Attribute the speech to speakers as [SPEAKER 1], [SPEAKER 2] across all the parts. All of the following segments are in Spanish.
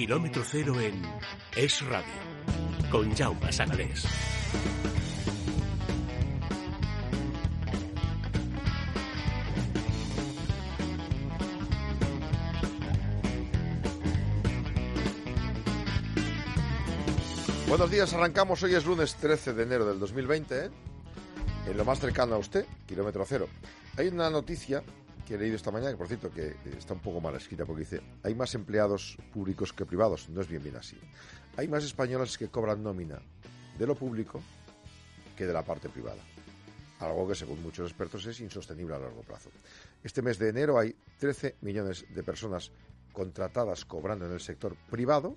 [SPEAKER 1] Kilómetro Cero en Es Radio, con Jaume Sagalés.
[SPEAKER 2] Buenos días, arrancamos. Hoy es lunes 13 de enero del 2020, en lo más cercano a usted, Kilómetro Cero. Hay una noticia que he leído esta mañana, que por cierto que está un poco mal escrita, porque dice: hay más empleados públicos que privados. No es bien así. Hay más españoles que cobran nómina de lo público que de la parte privada. Algo que, según muchos expertos, es insostenible a largo plazo. Este mes de enero hay 13 millones de personas contratadas cobrando en el sector privado,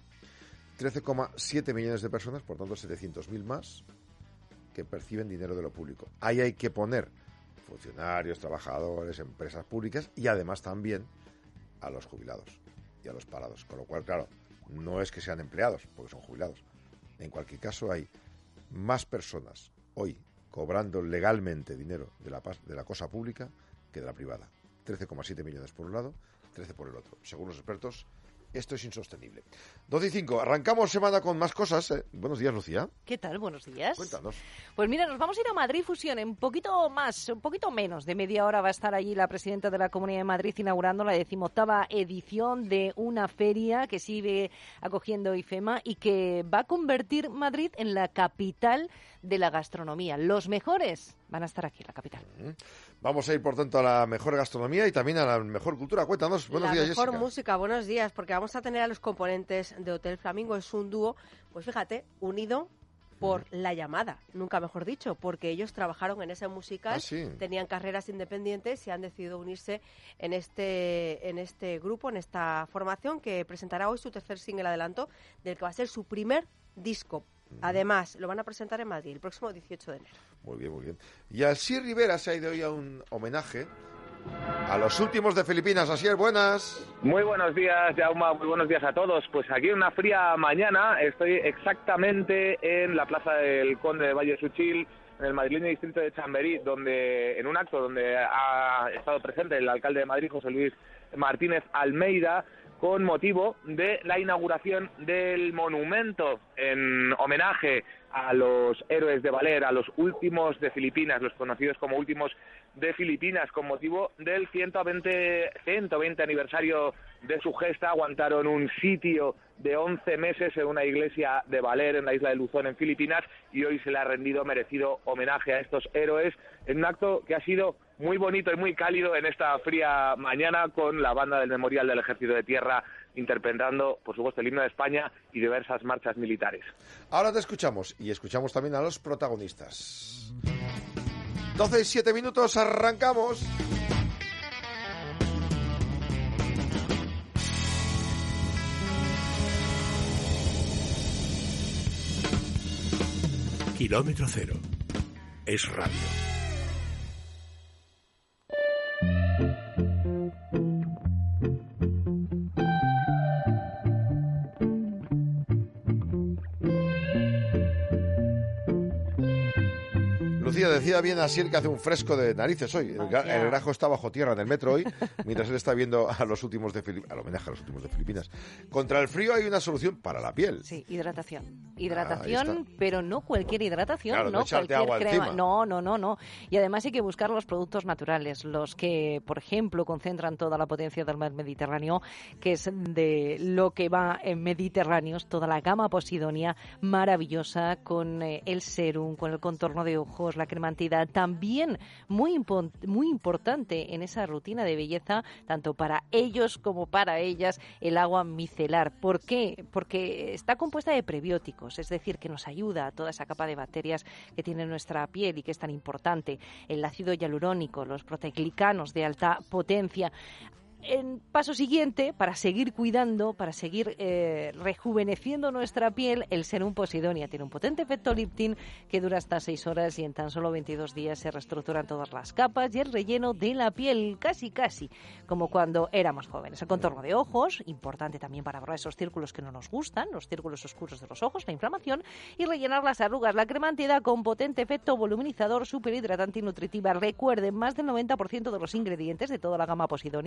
[SPEAKER 2] 13,7 millones de personas, por tanto 700.000 más, que perciben dinero de lo público. Ahí hay que poner funcionarios, trabajadores, empresas públicas y además también a los jubilados y a los parados. Con lo cual, claro, no es que sean empleados, porque son jubilados. En cualquier caso, hay más personas hoy cobrando legalmente dinero de la cosa pública que de la privada. 13,7 millones por un lado, 13 por el otro. Según los expertos, esto es insostenible. 12:05, arrancamos semana con más cosas. Buenos días, Lucía.
[SPEAKER 3] ¿Qué tal? Buenos días.
[SPEAKER 2] Cuéntanos.
[SPEAKER 3] Pues mira, nos vamos a ir a Madrid Fusión. En un poquito menos de media hora va a estar allí la presidenta de la Comunidad de Madrid inaugurando la 18ª edición de una feria que sigue acogiendo IFEMA y que va a convertir Madrid en la capital de la gastronomía. Los mejores van a estar aquí en la capital.
[SPEAKER 2] Vamos a ir, por tanto, a la mejor gastronomía y también a la mejor cultura. Cuéntanos. Buenos días, Jessica.
[SPEAKER 4] La mejor música. Buenos días, porque vamos a tener a los componentes de Hotel Flamingo. Es un dúo, pues fíjate, unido por la llamada, nunca mejor dicho, porque ellos trabajaron en ese musical, tenían carreras independientes y han decidido unirse en este grupo, en esta formación que presentará hoy su tercer single adelanto del que va a ser su primer disco. Además, lo van a presentar en Madrid el próximo 18 de enero.
[SPEAKER 2] Muy bien, muy bien. Y Asier Rivera se ha ido hoy a un homenaje a los últimos de Filipinas. Asier, buenas.
[SPEAKER 5] Muy buenos días, Jaume, muy buenos días a todos. Pues aquí en una fría mañana estoy exactamente en la Plaza del Conde de Valle Suchil, en el madrileño distrito de Chamberí, donde en un acto donde ha estado presente el alcalde de Madrid, José Luis Martínez Almeida, con motivo de la inauguración del monumento en homenaje a los héroes de Valer, a los últimos de Filipinas, los conocidos como últimos de Filipinas, con motivo del 120 aniversario de su gesta. Aguantaron un sitio de 11 meses en una iglesia de Valer, en la isla de Luzón, en Filipinas, y hoy se le ha rendido merecido homenaje a estos héroes en un acto que ha sido muy bonito y muy cálido en esta fría mañana, con la banda del Memorial del Ejército de Tierra interpretando, por supuesto, el himno de España y diversas marchas militares.
[SPEAKER 2] Ahora te escuchamos y escuchamos también a los protagonistas. 12:07, arrancamos.
[SPEAKER 1] Kilómetro Cero es radio.
[SPEAKER 2] Lucía, decía bien Asier que hace un fresco de narices hoy. El Grajo está bajo tierra en el metro hoy, mientras él está viendo a los últimos de al homenaje a los últimos de Filipinas. Contra el frío hay una solución para la piel.
[SPEAKER 3] Sí, hidratación. Hidratación, pero no cualquier hidratación,
[SPEAKER 2] claro,
[SPEAKER 3] no
[SPEAKER 2] echarte
[SPEAKER 3] cualquier
[SPEAKER 2] agua
[SPEAKER 3] crema.
[SPEAKER 2] Encima.
[SPEAKER 3] No. Y además hay que buscar los productos naturales, los que, por ejemplo, concentran toda la potencia del mar Mediterráneo, que es de lo que va en Mediterráneos, toda la gama Posidonia maravillosa, con el serum, con el contorno de ojos, la crema antidad, también muy importante en esa rutina de belleza, tanto para ellos como para ellas, el agua micelar. ¿Por qué? Porque está compuesta de prebióticos, es decir, que nos ayuda a toda esa capa de bacterias que tiene nuestra piel y que es tan importante. El ácido hialurónico, los proteoglicanos de alta potencia. En paso siguiente, para seguir cuidando, para seguir rejuveneciendo nuestra piel, el serum Posidonia tiene un potente efecto lifting que dura hasta 6 horas y en tan solo 22 días se reestructuran todas las capas y el relleno de la piel, casi como cuando éramos jóvenes. El contorno de ojos, importante también para borrar esos círculos que no nos gustan, los círculos oscuros de los ojos, la inflamación, y rellenar las arrugas. La crema antidad con potente efecto voluminizador, superhidratante y nutritiva. Recuerden, más del 90% de los ingredientes de toda la gama Posidonia de Mediterráneo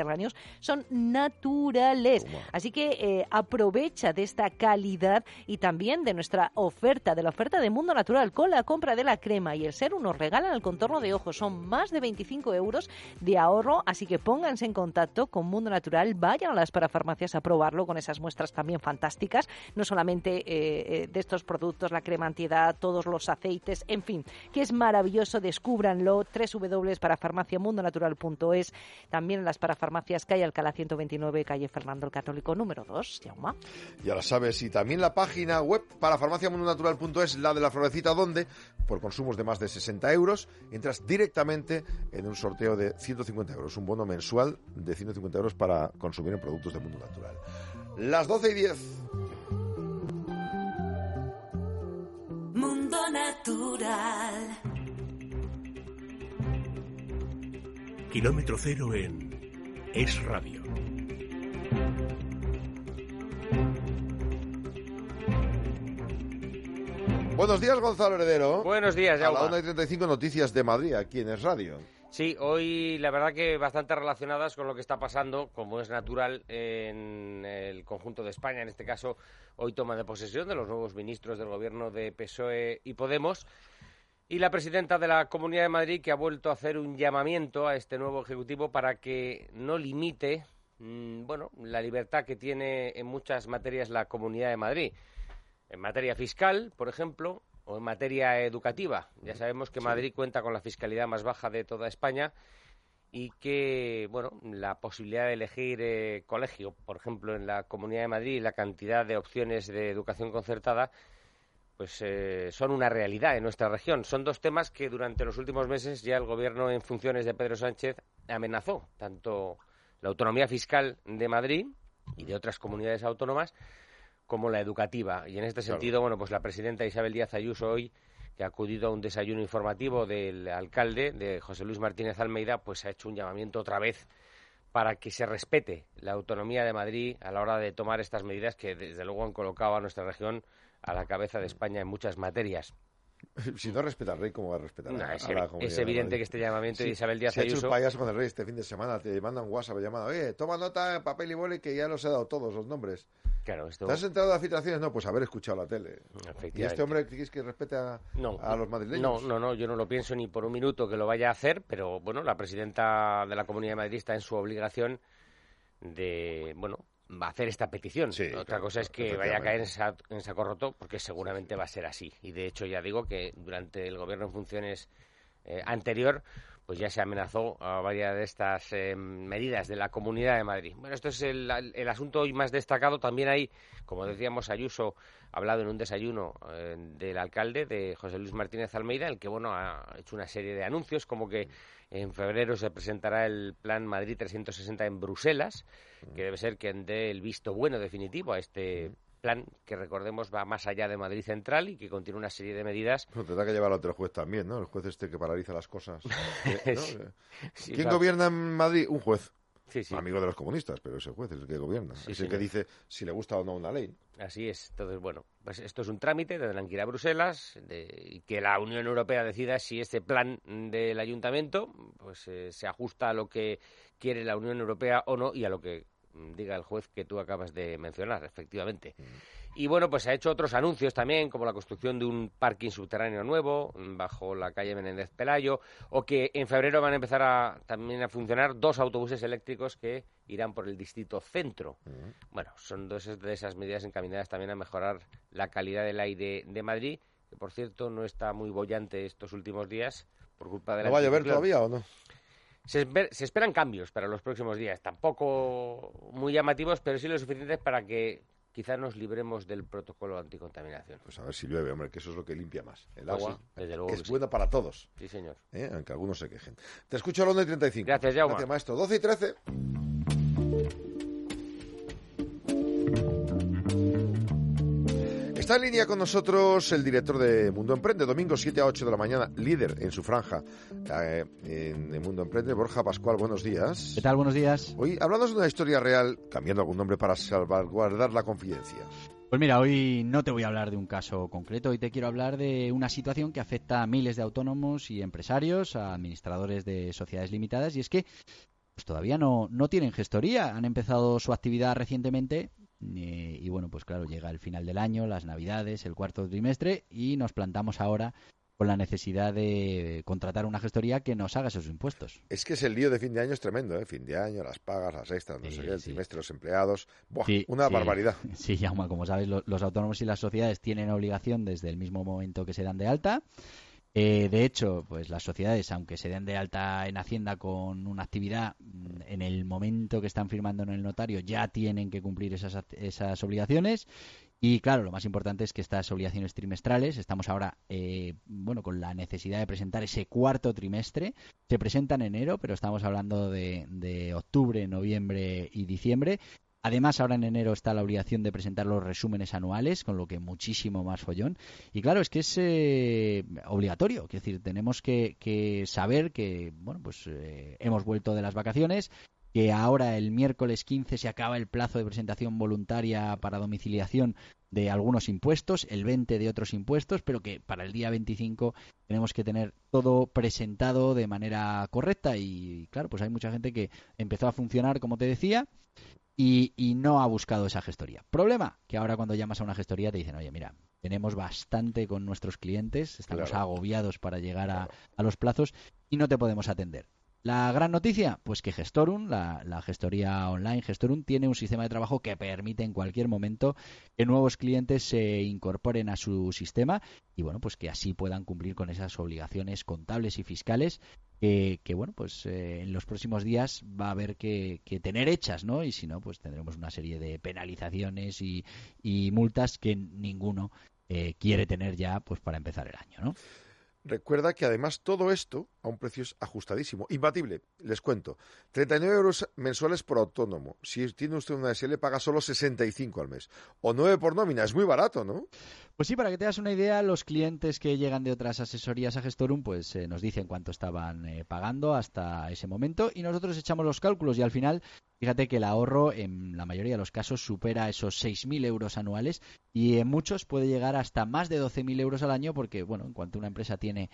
[SPEAKER 3] mediterráneos son naturales. Así que aprovecha de esta calidad y también de nuestra oferta, de la oferta de Mundo Natural. Con la compra de la crema y el serum nos regalan el contorno de ojos. Son más de 25 euros de ahorro, así que pónganse en contacto con Mundo Natural, vayan a las parafarmacias a probarlo con esas muestras también fantásticas, no solamente de estos productos, la crema antiedad, todos los aceites, en fin, que es maravilloso, descúbranlo, www.parafarmaciamundonatural.es, también en las parafarmacias calle Alcalá 129, calle Fernando el Católico número 2, Jaume.
[SPEAKER 2] Ya lo sabes, y también la página web parafarmaciamundonatural.es, la de la florecita, donde por consumos de más de 60 euros entras directamente en un sorteo de 150 euros, un bono mensual de 150 euros para consumir en productos de Mundo Natural. Las 12:10.
[SPEAKER 6] Mundo Natural.
[SPEAKER 1] Kilómetro cero en Es Radio.
[SPEAKER 2] Buenos días, Gonzalo Heredero.
[SPEAKER 7] Buenos días, Jaume.
[SPEAKER 2] A la 1:35 noticias de Madrid, aquí en Es Radio.
[SPEAKER 7] Sí, hoy la verdad que bastante relacionadas con lo que está pasando, como es natural, en el conjunto de España. En este caso, hoy toma de posesión de los nuevos ministros del gobierno de PSOE y Podemos. Y la presidenta de la Comunidad de Madrid, que ha vuelto a hacer un llamamiento a este nuevo Ejecutivo para que no limite la libertad que tiene en muchas materias la Comunidad de Madrid. En materia fiscal, por ejemplo, o en materia educativa. Ya sabemos que Madrid cuenta con la fiscalidad más baja de toda España y que, la posibilidad de elegir colegio, por ejemplo, en la Comunidad de Madrid, y la cantidad de opciones de educación concertada, pues son una realidad en nuestra región. Son dos temas que durante los últimos meses ya el gobierno en funciones de Pedro Sánchez amenazó, tanto la autonomía fiscal de Madrid y de otras comunidades autónomas, como la educativa. Y en este sentido, pues la presidenta Isabel Díaz Ayuso hoy, que ha acudido a un desayuno informativo del alcalde, de José Luis Martínez Almeida, pues ha hecho un llamamiento otra vez para que se respete la autonomía de Madrid a la hora de tomar estas medidas que desde luego han colocado a nuestra región a la cabeza de España en muchas materias.
[SPEAKER 2] Si no respeta al rey, ¿cómo va a respetar a la comunidad?
[SPEAKER 7] Es evidente que este llamamiento de Isabel Díaz Ayuso...
[SPEAKER 2] Se ha hecho el payaso con el rey este fin de semana, te mandan WhatsApp llamado, toma nota en papel y boli que ya los he dado todos los nombres.
[SPEAKER 7] Claro, esto...
[SPEAKER 2] ¿Te has enterado de las filtraciones? No, pues haber escuchado la tele. ¿Y este hombre quieres que respete a los madrileños?
[SPEAKER 7] No, yo no lo pienso ni por un minuto que lo vaya a hacer, pero la presidenta de la Comunidad de Madrid está en su obligación de, va a hacer esta petición. Sí, otra cosa es que vaya a caer en saco roto, porque seguramente va a ser así. Y de hecho ya digo que durante el gobierno en funciones anterior, pues ya se amenazó a varias de estas medidas de la Comunidad de Madrid. Bueno, esto es el asunto hoy más destacado. También hay, como decíamos, Ayuso ha hablado en un desayuno del alcalde, de José Luis Martínez Almeida, el que ha hecho una serie de anuncios, como que en febrero se presentará el Plan Madrid 360 en Bruselas, que debe ser quien dé el visto bueno definitivo a este plan, que recordemos va más allá de Madrid Central y que contiene una serie de medidas.
[SPEAKER 2] Tendrá que llevar a otro juez también, ¿no? El juez este que paraliza las cosas. ¿No?
[SPEAKER 7] Sí,
[SPEAKER 2] ¿Quién gobierna en Madrid? Un juez.
[SPEAKER 7] Sí.
[SPEAKER 2] Amigo de los comunistas, pero ese juez es el que gobierna. Es el que dice si le gusta o no una ley.
[SPEAKER 7] Así es. Entonces, pues esto es un trámite, tendrán que ir a Bruselas y que la Unión Europea decida si este plan del ayuntamiento pues se ajusta a lo que quiere la Unión Europea o no y a lo que diga el juez que tú acabas de mencionar, efectivamente. Y pues ha hecho otros anuncios también, como la construcción de un parking subterráneo nuevo bajo la calle Menéndez Pelayo, o que en febrero van a empezar también a funcionar 2 autobuses eléctricos que irán por el distrito centro. Son 2 de esas medidas encaminadas también a mejorar la calidad del aire de Madrid, que por cierto no está muy boyante estos últimos días por culpa de la...
[SPEAKER 2] ¿No va a llover todavía o no?
[SPEAKER 7] Se esperan cambios para los próximos días, tampoco muy llamativos, pero sí lo suficientes para que quizás nos libremos del protocolo anticontaminación.
[SPEAKER 2] Pues a ver si llueve, hombre, que eso es lo que limpia más. El agua,
[SPEAKER 7] desde luego
[SPEAKER 2] que es buena para todos.
[SPEAKER 7] Sí, señor.
[SPEAKER 2] Aunque algunos se quejen. Te escucho a las 1:35.
[SPEAKER 7] Gracias, Jaume.
[SPEAKER 2] Gracias, maestro. 12:13. Está en línea con nosotros el director de Mundo Emprende, domingo 7 a 8 de la mañana, líder en su franja en Mundo Emprende. Borja Pascual, buenos días.
[SPEAKER 8] ¿Qué tal? Buenos días.
[SPEAKER 2] Hoy, hablando de una historia real, cambiando algún nombre para salvaguardar la confidencia.
[SPEAKER 8] Pues mira, hoy no te voy a hablar de un caso concreto, hoy te quiero hablar de una situación que afecta a miles de autónomos y empresarios, a administradores de sociedades limitadas, y es que pues todavía no tienen gestoría. Han empezado su actividad recientemente y bueno, pues claro, llega el final del año, las Navidades, el cuarto trimestre y nos plantamos ahora con la necesidad de contratar una gestoría que nos haga esos impuestos.
[SPEAKER 2] Es que el lío de fin de año es tremendo, ¿eh? Fin de año, las pagas, las extras, no sé qué, el trimestre, los empleados. ¡Buah! Una barbaridad.
[SPEAKER 8] Sí, Jaume, como sabes, los autónomos y las sociedades tienen obligación desde el mismo momento que se dan de alta. De hecho, pues las sociedades, aunque se den de alta en Hacienda con una actividad, en el momento que están firmando en el notario ya tienen que cumplir esas obligaciones. Y claro, lo más importante es que estas obligaciones trimestrales, estamos ahora con la necesidad de presentar ese cuarto trimestre. Se presenta en enero, pero estamos hablando de octubre, noviembre y diciembre. Además, ahora en enero está la obligación de presentar los resúmenes anuales, con lo que muchísimo más follón. Y claro, es que es obligatorio. Es decir, tenemos que saber que hemos vuelto de las vacaciones, que ahora el miércoles 15 se acaba el plazo de presentación voluntaria para domiciliación de algunos impuestos, el 20 de otros impuestos, pero que para el día 25 tenemos que tener todo presentado de manera correcta. Y claro, pues hay mucha gente que empezó a funcionar, como te decía, y no ha buscado esa gestoría. Problema, que ahora cuando llamas a una gestoría te dicen, oye, mira, tenemos bastante con nuestros clientes, estamos agobiados para llegar a los plazos y no te podemos atender. La gran noticia, pues que Gestorum, la gestoría online Gestorum, tiene un sistema de trabajo que permite en cualquier momento que nuevos clientes se incorporen a su sistema y bueno, pues que así puedan cumplir con esas obligaciones contables y fiscales que en los próximos días va a haber que tener hechas, ¿no? Y si no, pues tendremos una serie de penalizaciones y multas que ninguno quiere tener ya pues para empezar el año, ¿no?
[SPEAKER 2] Recuerda que además todo esto a un precio ajustadísimo, imbatible. Les cuento, 39 euros mensuales por autónomo. Si tiene usted una SL paga solo 65 al mes. O 9 por nómina, es muy barato, ¿no?
[SPEAKER 8] Pues sí, para que te hagas una idea, los clientes que llegan de otras asesorías a Gestorum pues nos dicen cuánto estaban pagando hasta ese momento y nosotros echamos los cálculos y al final, fíjate que el ahorro en la mayoría de los casos supera esos 6.000 euros anuales y en muchos puede llegar hasta más de 12.000 euros al año porque, bueno, en cuanto una empresa tiene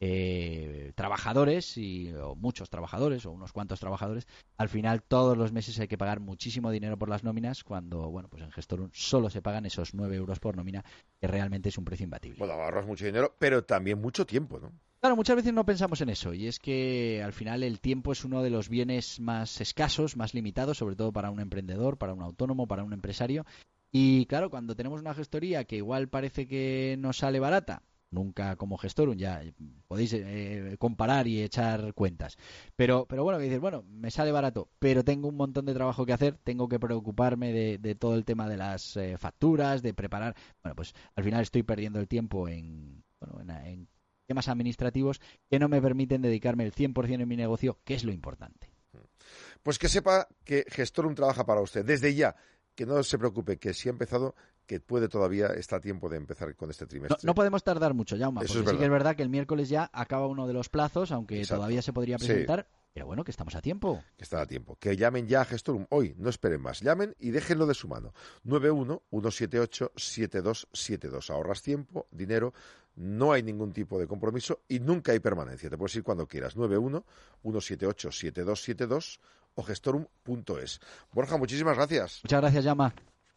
[SPEAKER 8] trabajadores o muchos trabajadores o unos cuantos trabajadores, al final todos los meses hay que pagar muchísimo dinero por las nóminas cuando, bueno, pues en Gestorum solo se pagan esos 9 euros por nómina, que realmente es un precio imbatible.
[SPEAKER 2] Bueno, ahorras mucho dinero, pero también mucho tiempo, ¿no?
[SPEAKER 8] Claro, muchas veces no pensamos en eso y es que al final el tiempo es uno de los bienes más escasos, más limitados, sobre todo para un emprendedor, para un autónomo, para un empresario. Y claro, cuando tenemos una gestoría que igual parece que nos sale barata, nunca como Gestorum, ya podéis comparar y echar cuentas. Pero bueno, que dices, bueno, me sale barato, pero tengo un montón de trabajo que hacer, tengo que preocuparme de todo el tema de las facturas, de preparar. Bueno, pues al final estoy perdiendo el tiempo en temas administrativos que no me permiten dedicarme el 100% en mi negocio, que es lo importante.
[SPEAKER 2] Pues que sepa que Gestorum trabaja para usted desde ya, que no se preocupe, que si ha empezado, que puede todavía, está a tiempo de empezar con este trimestre.
[SPEAKER 8] No podemos tardar mucho, Jaume, porque sí que es verdad que el miércoles ya acaba uno de los plazos, aunque todavía se podría presentar. Sí. Pero bueno, que estamos a tiempo.
[SPEAKER 2] Que están a tiempo. Que llamen ya a Gestorum hoy, no esperen más. Llamen y déjenlo de su mano. 91-178-7272. Ahorras tiempo, dinero, no hay ningún tipo de compromiso y nunca hay permanencia. Te puedes ir cuando quieras. 91-178-7272 o gestorum.es. Borja, muchísimas gracias.
[SPEAKER 8] Muchas gracias, Jaume.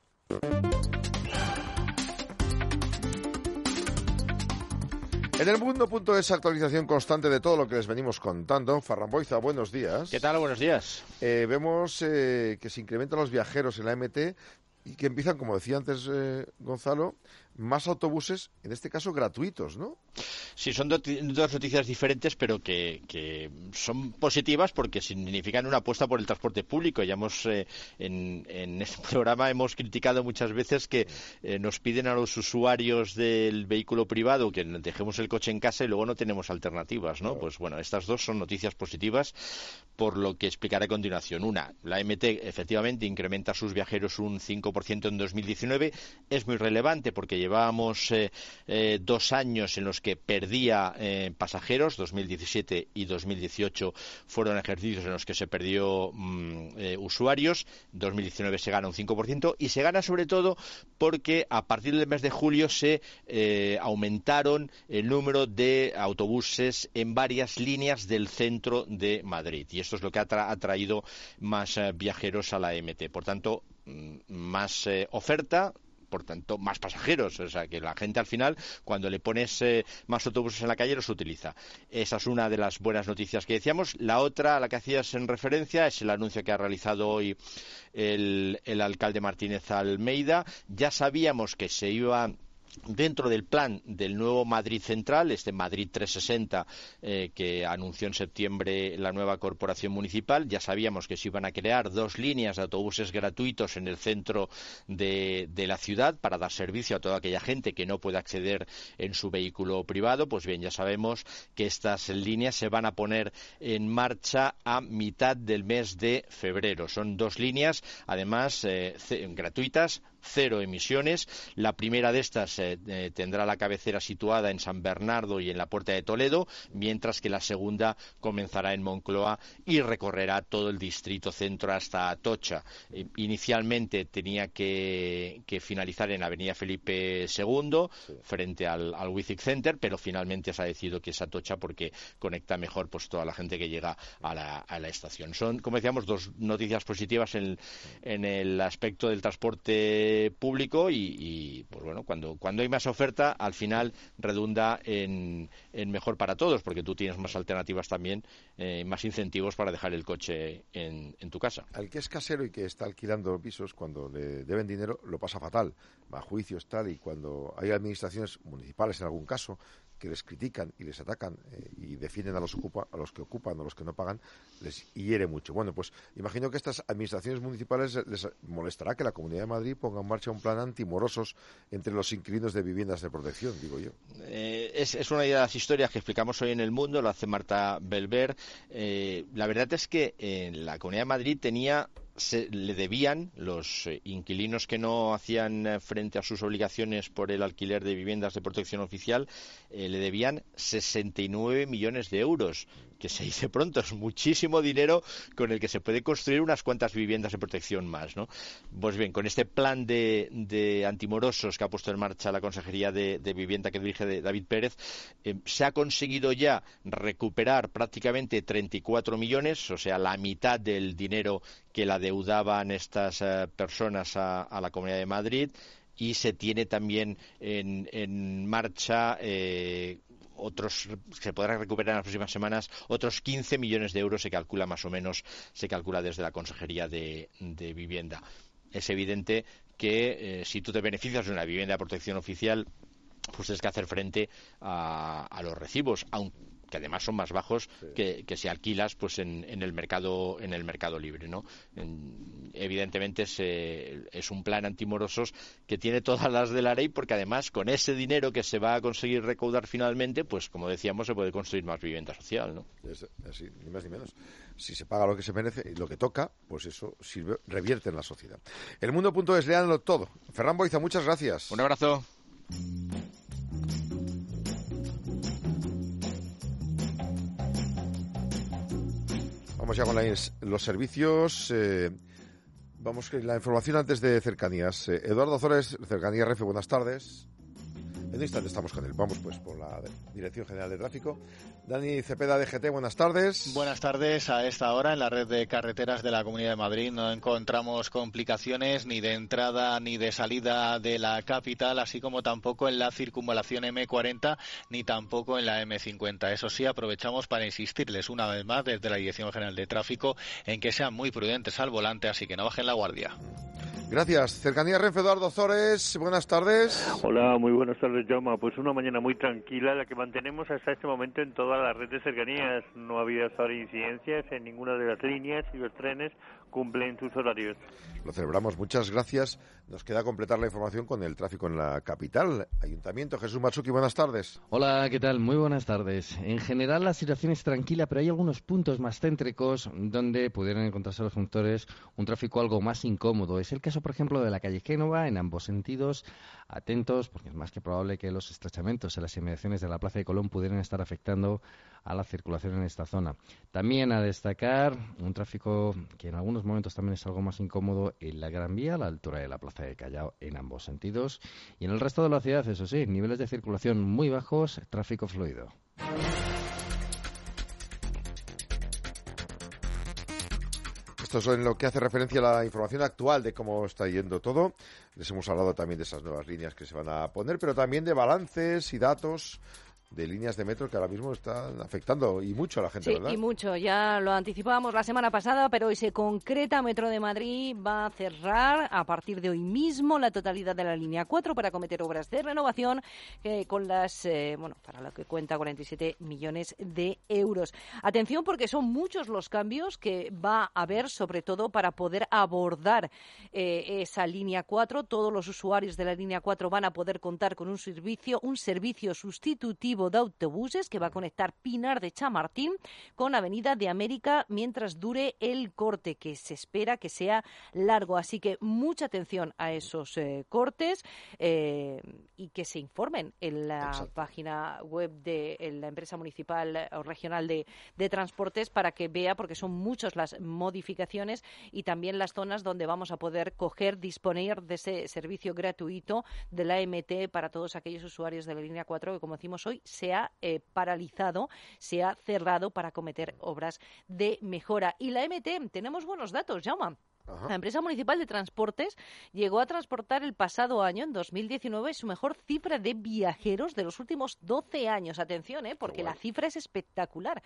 [SPEAKER 2] En el mundo.es, actualización constante de todo lo que les venimos contando. Ferran Boiza, buenos días.
[SPEAKER 9] ¿Qué tal? Buenos días.
[SPEAKER 2] Vemos que se incrementan los viajeros en la MT y que empiezan, como decía antes Gonzalo, más autobuses, en este caso gratuitos, ¿no?
[SPEAKER 9] Sí, son dos noticias diferentes, pero que son positivas porque significan una apuesta por el transporte público. Ya en este programa hemos criticado muchas veces que nos piden a los usuarios del vehículo privado que dejemos el coche en casa y luego no tenemos alternativas, ¿no? Pues bueno, estas dos son noticias positivas, por lo que explicaré a continuación. Una, la MT efectivamente incrementa sus viajeros un 5% en 2019. Es muy relevante porque llevábamos 2 años en los que perdimos perdía pasajeros. 2017 y 2018 fueron ejercicios en los que se perdió usuarios. 2019 se gana un 5% y se gana sobre todo porque a partir del mes de julio se aumentaron el número de autobuses en varias líneas del centro de Madrid, y esto es lo que ha traído más viajeros a la MT. Por tanto, más oferta, por tanto, más pasajeros. O sea, que la gente al final, cuando le pones más autobuses en la calle, los utiliza. Esa es una de las buenas noticias que decíamos. La otra, a la que hacías en referencia, es el anuncio que ha realizado hoy el alcalde Martínez Almeida. Ya sabíamos que se iba... Dentro del plan del nuevo Madrid Central, este Madrid 360 que anunció en septiembre la nueva corporación municipal, ya sabíamos que se iban a crear 2 líneas de autobuses gratuitos en el centro de la ciudad para dar servicio a toda aquella gente que no puede acceder en su vehículo privado. Pues bien, ya sabemos que estas líneas se van a poner en marcha a mitad del mes de febrero. Son 2 líneas, además gratuitas, 0 emisiones. La primera de estas tendrá la cabecera situada en San Bernardo y en la Puerta de Toledo, mientras que la segunda comenzará en Moncloa y recorrerá todo el distrito centro hasta Atocha. Inicialmente tenía que finalizar en la Avenida Felipe II, frente al Wizig Center, pero finalmente se ha decidido que es Atocha porque conecta mejor pues toda la gente que llega a la estación. Son, como decíamos, 2 noticias positivas en el aspecto del transporte público y pues bueno, cuando hay más oferta, al final redunda en mejor para todos, porque tú tienes más alternativas también, más incentivos para dejar el coche en tu casa.
[SPEAKER 2] Al que es casero y que está alquilando pisos, cuando le deben dinero, lo pasa fatal, va a juicios, tal, y cuando hay administraciones municipales, en algún caso, que les critican y les atacan y defienden a los que ocupan o los que no pagan, les hiere mucho. Bueno, pues imagino que estas administraciones municipales les molestará que la Comunidad de Madrid ponga en marcha un plan antimorosos entre los inquilinos de viviendas de protección, digo yo.
[SPEAKER 9] Es una de las historias que explicamos hoy en El Mundo, lo hace Marta Belver. La verdad es que la Comunidad de Madrid le debían, los inquilinos que no hacían frente a sus obligaciones por el alquiler de viviendas de protección oficial, le debían 69 millones de euros, que se dice pronto, es muchísimo dinero con el que se puede construir unas cuantas viviendas de protección más, ¿no? Pues bien, con este plan de antimorosos que ha puesto en marcha la Consejería de Vivienda que dirige David Pérez, se ha conseguido ya recuperar prácticamente 34 millones, o sea, la mitad del dinero que la deudaban estas personas a la Comunidad de Madrid, y se tiene también en marcha se podrán recuperar en las próximas semanas otros 15 millones de euros, se calcula más o menos, desde la Consejería de Vivienda. Es evidente que si tú te beneficias de una vivienda de protección oficial, pues tienes que hacer frente a los recibos, aunque además son más bajos que si alquilas pues en el mercado libre, ¿no? Evidentemente es un plan antimorosos que tiene todas las de la ley, porque además con ese dinero que se va a conseguir recaudar finalmente, pues como decíamos, se puede construir más vivienda social, ¿no?
[SPEAKER 2] Es así, ni más ni menos. Si se paga lo que se merece y lo que toca, pues eso revierte en la sociedad. El Mundo.es, léanlo todo. Ferran Boiza, muchas gracias.
[SPEAKER 9] Un abrazo.
[SPEAKER 2] Vamos ya con los servicios. Vamos con la información antes de cercanías. Eduardo Ozores, Cercanía Renfe, buenas tardes. En un instante estamos con él. Vamos pues por la Dirección General de Tráfico. Dani Cepeda, DGT, buenas tardes.
[SPEAKER 10] Buenas tardes. A esta hora en la red de carreteras de la Comunidad de Madrid no encontramos complicaciones ni de entrada ni de salida de la capital, así como tampoco en la circunvalación M40 ni tampoco en la M50. Eso sí, aprovechamos para insistirles una vez más desde la Dirección General de Tráfico en que sean muy prudentes al volante, así que no bajen la guardia.
[SPEAKER 2] Gracias. Cercanía Renfe, Eduardo Ozores, buenas tardes.
[SPEAKER 11] Hola, muy buenas tardes, Jaume. Pues una mañana muy tranquila, la que mantenemos hasta este momento en toda la red de cercanías. No ha habido hasta ahora incidencias en ninguna de las líneas y los trenes cumplen sus horarios.
[SPEAKER 2] Lo celebramos, muchas gracias. Nos queda completar la información con el tráfico en la capital. Ayuntamiento, Jesús Matsuki, buenas tardes.
[SPEAKER 12] Hola, ¿qué tal? Muy buenas tardes. En general la situación es tranquila, pero hay algunos puntos más céntricos donde pudieran encontrarse los conductores un tráfico algo más incómodo. Es el caso, por ejemplo, de la calle Génova, en ambos sentidos. Atentos, porque es más que probable que los estrechamientos en las inmediaciones de la Plaza de Colón pudieran estar afectando a la circulación en esta zona. También a destacar un tráfico que en algunos momentos también es algo más incómodo en la Gran Vía, a la altura de la Plaza de Callao, en ambos sentidos. Y en el resto de la ciudad, eso sí, niveles de circulación muy bajos, tráfico fluido.
[SPEAKER 2] Esto es en lo que hace referencia a la información actual de cómo está yendo todo. Les hemos hablado también de esas nuevas líneas que se van a poner, pero también de balances y datos de líneas de metro que ahora mismo están afectando y mucho a la gente, ¿verdad?
[SPEAKER 3] Sí, y mucho. Ya lo anticipábamos la semana pasada, pero hoy se concreta. Metro de Madrid va a cerrar a partir de hoy mismo la totalidad de la línea 4 para acometer obras de renovación con las, para lo que cuenta 47 millones de euros. Atención, porque son muchos los cambios que va a haber, sobre todo para poder abordar esa línea 4. Todos los usuarios de la línea 4 van a poder contar con un servicio sustitutivo de autobuses que va a conectar Pinar de Chamartín con Avenida de América mientras dure el corte, que se espera que sea largo. Así que mucha atención a esos cortes y que se informen en la página web de la empresa municipal o regional de transportes para que vea, porque son muchas las modificaciones y también las zonas donde vamos a poder disponer de ese servicio gratuito de la AMT para todos aquellos usuarios de la línea 4 que, como decimos hoy, se ha paralizado, se ha cerrado para acometer obras de mejora. Y la AMT, tenemos buenos datos, Jaume. La empresa municipal de transportes llegó a transportar el pasado año, en 2019, su mejor cifra de viajeros de los últimos 12 años. Atención, porque la cifra es espectacular.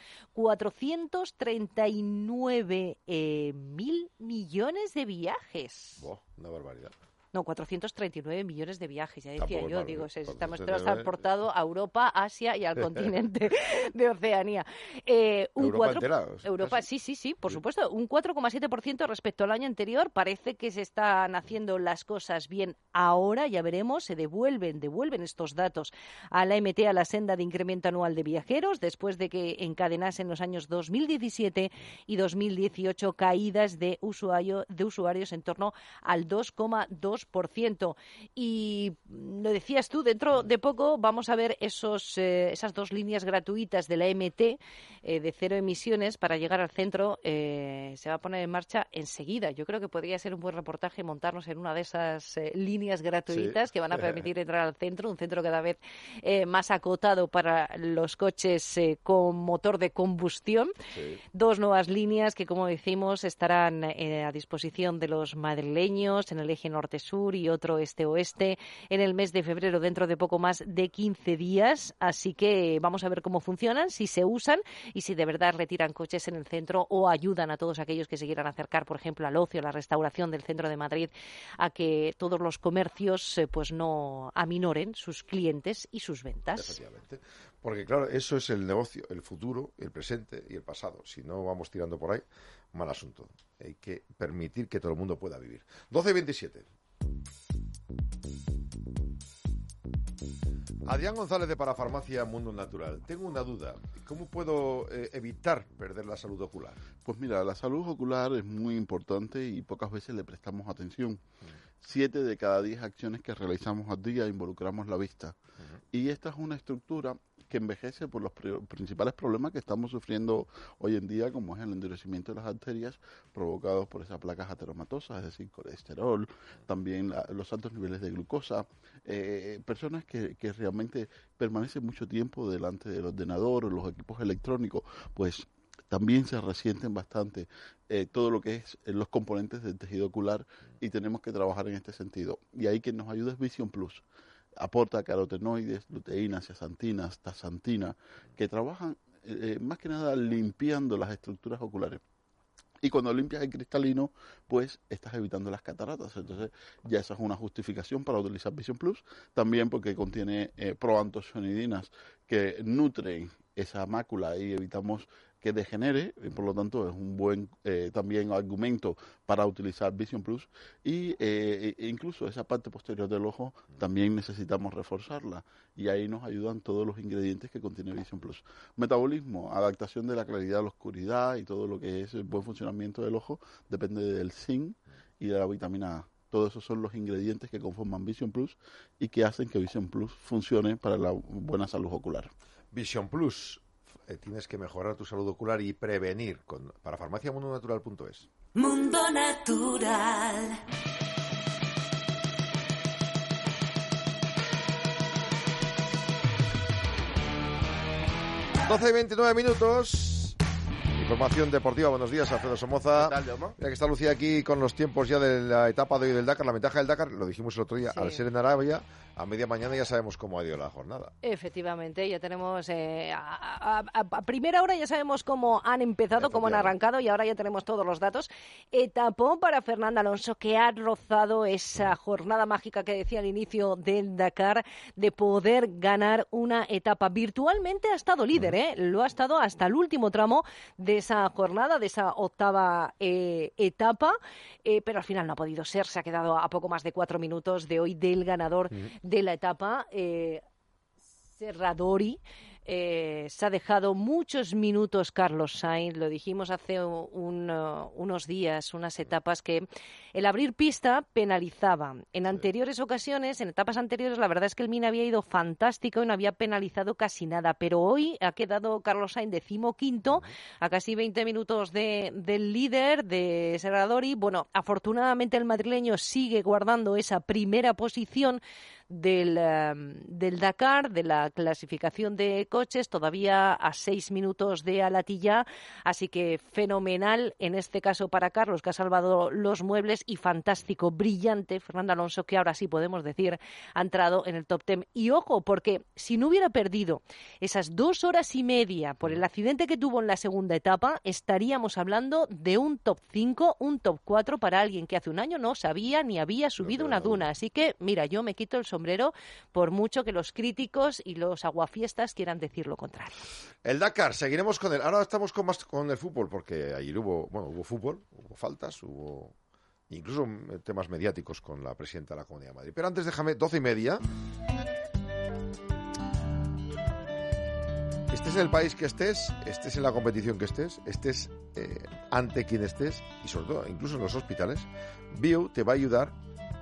[SPEAKER 3] 439.000 millones de viajes.
[SPEAKER 2] Una barbaridad.
[SPEAKER 3] No, 439 millones de viajes, ya decía yo, estamos transportado a Europa, Asia y al continente de Oceanía.
[SPEAKER 2] Europa entera.
[SPEAKER 3] Europa, sí, por supuesto. Un 4,7% respecto al año anterior. Parece que se están haciendo las cosas bien ahora, ya veremos, se devuelven estos datos a la AMT, a la senda de incremento anual de viajeros, después de que encadenasen los años 2017 y 2018 caídas de usuarios en torno al 2,2%. Y lo decías tú, dentro de poco vamos a ver esas dos líneas gratuitas de la MT de cero emisiones para llegar al centro. Se va a poner en marcha enseguida. Yo creo que podría ser un buen reportaje montarnos en una de esas líneas gratuitas que van a permitir entrar al centro, un centro cada vez más acotado para los coches con motor de combustión. Dos nuevas líneas que, como decimos, estarán a disposición de los madrileños en el eje norte-sur y otro este-oeste en el mes de febrero, dentro de poco más de 15 días. Así que vamos a ver cómo funcionan, si se usan y si de verdad retiran coches en el centro o ayudan a todos aquellos que se quieran acercar, por ejemplo, al ocio, a la restauración del centro de Madrid, a que todos los comercios no aminoren sus clientes y sus ventas.
[SPEAKER 2] Efectivamente. Porque, claro, eso es el negocio, el futuro, el presente y el pasado. Si no vamos tirando por ahí, mal asunto. Hay que permitir que todo el mundo pueda vivir. 12:27. Adrián González de Parafarmacia Mundo Natural. Tengo una duda. ¿Cómo puedo evitar perder la salud ocular?
[SPEAKER 13] Pues mira, la salud ocular es muy importante y pocas veces le prestamos atención. 7 de cada 10 acciones que realizamos al día involucramos la vista. Y esta es una estructura que envejece por los principales problemas que estamos sufriendo hoy en día, como es el endurecimiento de las arterias provocados por esas placas ateromatosas, es decir, colesterol, también los altos niveles de glucosa, personas que realmente permanecen mucho tiempo delante del ordenador o los equipos electrónicos, pues también se resienten bastante todo lo que es los componentes del tejido ocular y tenemos que trabajar en este sentido. Y ahí quien nos ayuda es Vision Plus. Aporta carotenoides, luteínas, zeaxantinas, taxantina, que trabajan más que nada limpiando las estructuras oculares. Y cuando limpias el cristalino, pues estás evitando las cataratas. Entonces ya esa es una justificación para utilizar Vision Plus. También porque contiene proantocianidinas que nutren esa mácula y evitamos que degenere, y por lo tanto es un buen también argumento para utilizar Vision Plus, y incluso esa parte posterior del ojo también necesitamos reforzarla, y ahí nos ayudan todos los ingredientes que contiene Vision Plus. Metabolismo, adaptación de la claridad a la oscuridad y todo lo que es el buen funcionamiento del ojo depende del zinc y de la vitamina A. Todos esos son los ingredientes que conforman Vision Plus y que hacen que Vision Plus funcione para la buena salud ocular.
[SPEAKER 2] Vision Plus. Tienes que mejorar tu salud ocular y prevenir para farmaciamundonatural.es.
[SPEAKER 6] Mundo Natural.
[SPEAKER 2] Doce y 29 minutos. Información deportiva. Buenos días, Alfredo Somoza.
[SPEAKER 14] ¿Qué tal, Jaume?
[SPEAKER 2] Mira que está Lucía aquí con los tiempos ya de la etapa de hoy del Dakar. La ventaja del Dakar, lo dijimos el otro día, al ser en Arabia, a media mañana ya sabemos cómo ha ido la jornada.
[SPEAKER 3] Efectivamente, ya tenemos a primera hora ya sabemos cómo han empezado, cómo han arrancado, y ahora ya tenemos todos los datos. Etapón para Fernando Alonso, que ha rozado esa jornada mágica que decía al inicio del Dakar, de poder ganar una etapa. Virtualmente ha estado líder, lo ha estado hasta el último tramo de esa jornada, de esa octava etapa, pero al final no ha podido ser. Se ha quedado a poco más de 4 minutos de hoy del ganador de la etapa, Serradori. Se ha dejado muchos minutos Carlos Sainz, lo dijimos hace unos días, unas etapas que el abrir pista penalizaba. En anteriores ocasiones, en etapas anteriores, la verdad es que el Mina había ido fantástico y no había penalizado casi nada, pero hoy ha quedado Carlos Sainz 15º, a casi 20 minutos del líder, de Serradori. Bueno, afortunadamente el madrileño sigue guardando esa primera posición del Dakar, de la clasificación de coches, todavía a 6 minutos de Alatilla, así que fenomenal en este caso para Carlos, que ha salvado los muebles, y fantástico, brillante Fernando Alonso, que ahora sí podemos decir ha entrado en el top 10. Y ojo, porque si no hubiera perdido esas 2 horas y media por el accidente que tuvo en la segunda etapa, estaríamos hablando de un top 5, un top 4 para alguien que hace un año no sabía ni había subido una duna. Así que, mira, yo me quito el sombrero, por mucho que los críticos y los aguafiestas quieran decir lo contrario.
[SPEAKER 2] El Dakar, seguiremos con él. Ahora estamos con el fútbol, porque ayer hubo fútbol, hubo faltas, hubo incluso temas mediáticos con la presidenta de la Comunidad de Madrid. Pero antes déjame, 12:30. Estés en el país que estés en la competición que estés ante quien estés, y sobre todo incluso en los hospitales, Bio te va a ayudar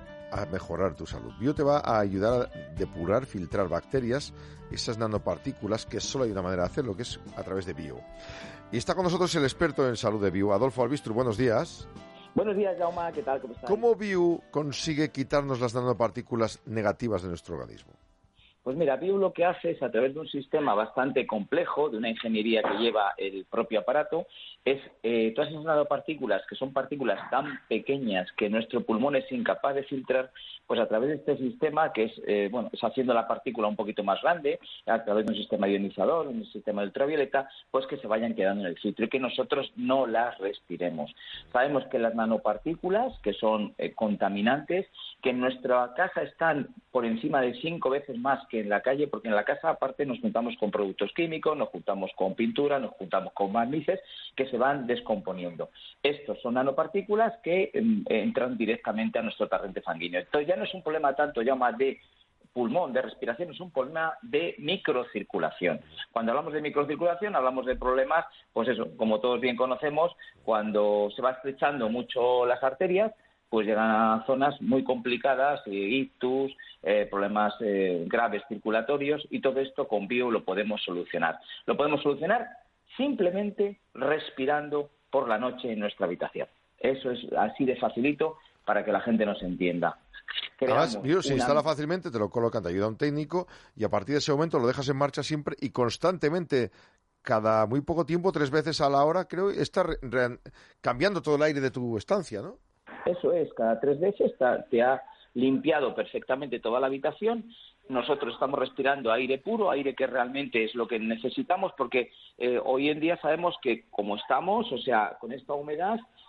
[SPEAKER 2] a mejorar tu salud. Bio te va a ayudar a depurar, filtrar bacterias, esas nanopartículas, que solo hay una manera de hacerlo, que es a través de Bio. Y está con nosotros el experto en salud de Bio, Adolfo Albistru. Buenos días.
[SPEAKER 15] Buenos días, Jaume. ¿Qué tal? ¿Cómo estás?
[SPEAKER 2] ¿Cómo Bio consigue quitarnos las nanopartículas negativas de nuestro organismo?
[SPEAKER 15] Pues mira, Bio lo que hace es, a través de un sistema bastante complejo, de una ingeniería que lleva el propio aparato, es todas esas nanopartículas, que son partículas tan pequeñas que nuestro pulmón es incapaz de filtrar, pues a través de este sistema, que es haciendo la partícula un poquito más grande, a través de un sistema ionizador, un sistema ultravioleta, pues que se vayan quedando en el filtro y que nosotros no las respiremos. Sabemos que las nanopartículas, que son contaminantes, que en nuestra casa están por encima de 5 veces más que en la calle, porque en la casa aparte nos juntamos con productos químicos, nos juntamos con pintura, nos juntamos con barnices que se van descomponiendo. Estos son nanopartículas que entran directamente a nuestro torrente sanguíneo. Entonces ya no es un problema tanto ya más de pulmón, de respiración, es un problema de microcirculación. Cuando hablamos de microcirculación hablamos de problemas, pues eso, como todos bien conocemos, cuando se va estrechando mucho las arterias, pues llegan a zonas muy complicadas, ictus, problemas graves circulatorios, y todo esto con Bio lo podemos solucionar. Lo podemos solucionar simplemente respirando por la noche en nuestra habitación. Eso es así de facilito para que la gente nos entienda.
[SPEAKER 2] Además, Bio se instala fácilmente, te lo colocan, te ayuda un técnico, y a partir de ese momento lo dejas en marcha siempre y constantemente, cada muy poco tiempo, 3 veces a la hora, creo, está cambiando todo el aire de tu estancia, ¿no?
[SPEAKER 15] Eso es, cada 3 veces te ha limpiado perfectamente toda la habitación. Nosotros estamos respirando aire puro, aire que realmente es lo que necesitamos, porque hoy en día sabemos que como estamos, o sea, con esta humedad,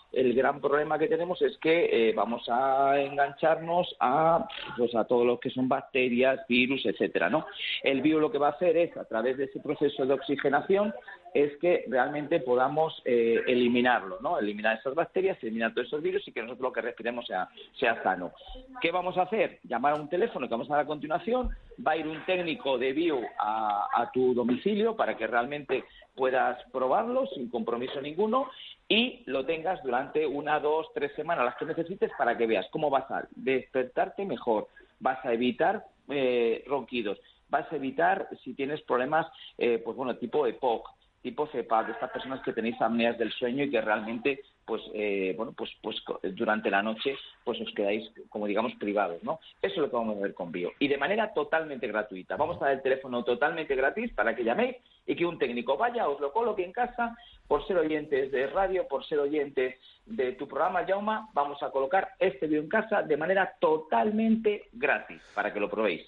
[SPEAKER 15] el gran problema que tenemos es que vamos a engancharnos a todo lo que son bacterias, virus, etcétera, ¿no? El virus lo que va a hacer es, a través de ese proceso de oxigenación, es que realmente podamos eliminarlo, ¿no? Eliminar esas bacterias, eliminar todos esos virus y que nosotros lo que respiremos sea sano. ¿Qué vamos a hacer? Llamar a un teléfono que vamos a dar a continuación, va a ir un técnico de bio a tu domicilio para que realmente puedas probarlo sin compromiso ninguno y lo tengas durante 1, 2, 3 semanas, las que necesites, para que veas cómo vas a despertarte mejor, vas a evitar ronquidos, vas a evitar si tienes problemas tipo EPOC, tipo CEPAP, de estas personas que tenéis apneas del sueño y que realmente durante la noche os quedáis, como digamos, privados, ¿no? Eso es lo que vamos a ver con Bio. Y de manera totalmente gratuita. Vamos a dar el teléfono totalmente gratis para que llaméis y que un técnico vaya, os lo coloque en casa. Por ser oyentes de radio, por ser oyentes de tu programa, Jaume, vamos a colocar este Bio en casa de manera totalmente gratis para que lo probéis.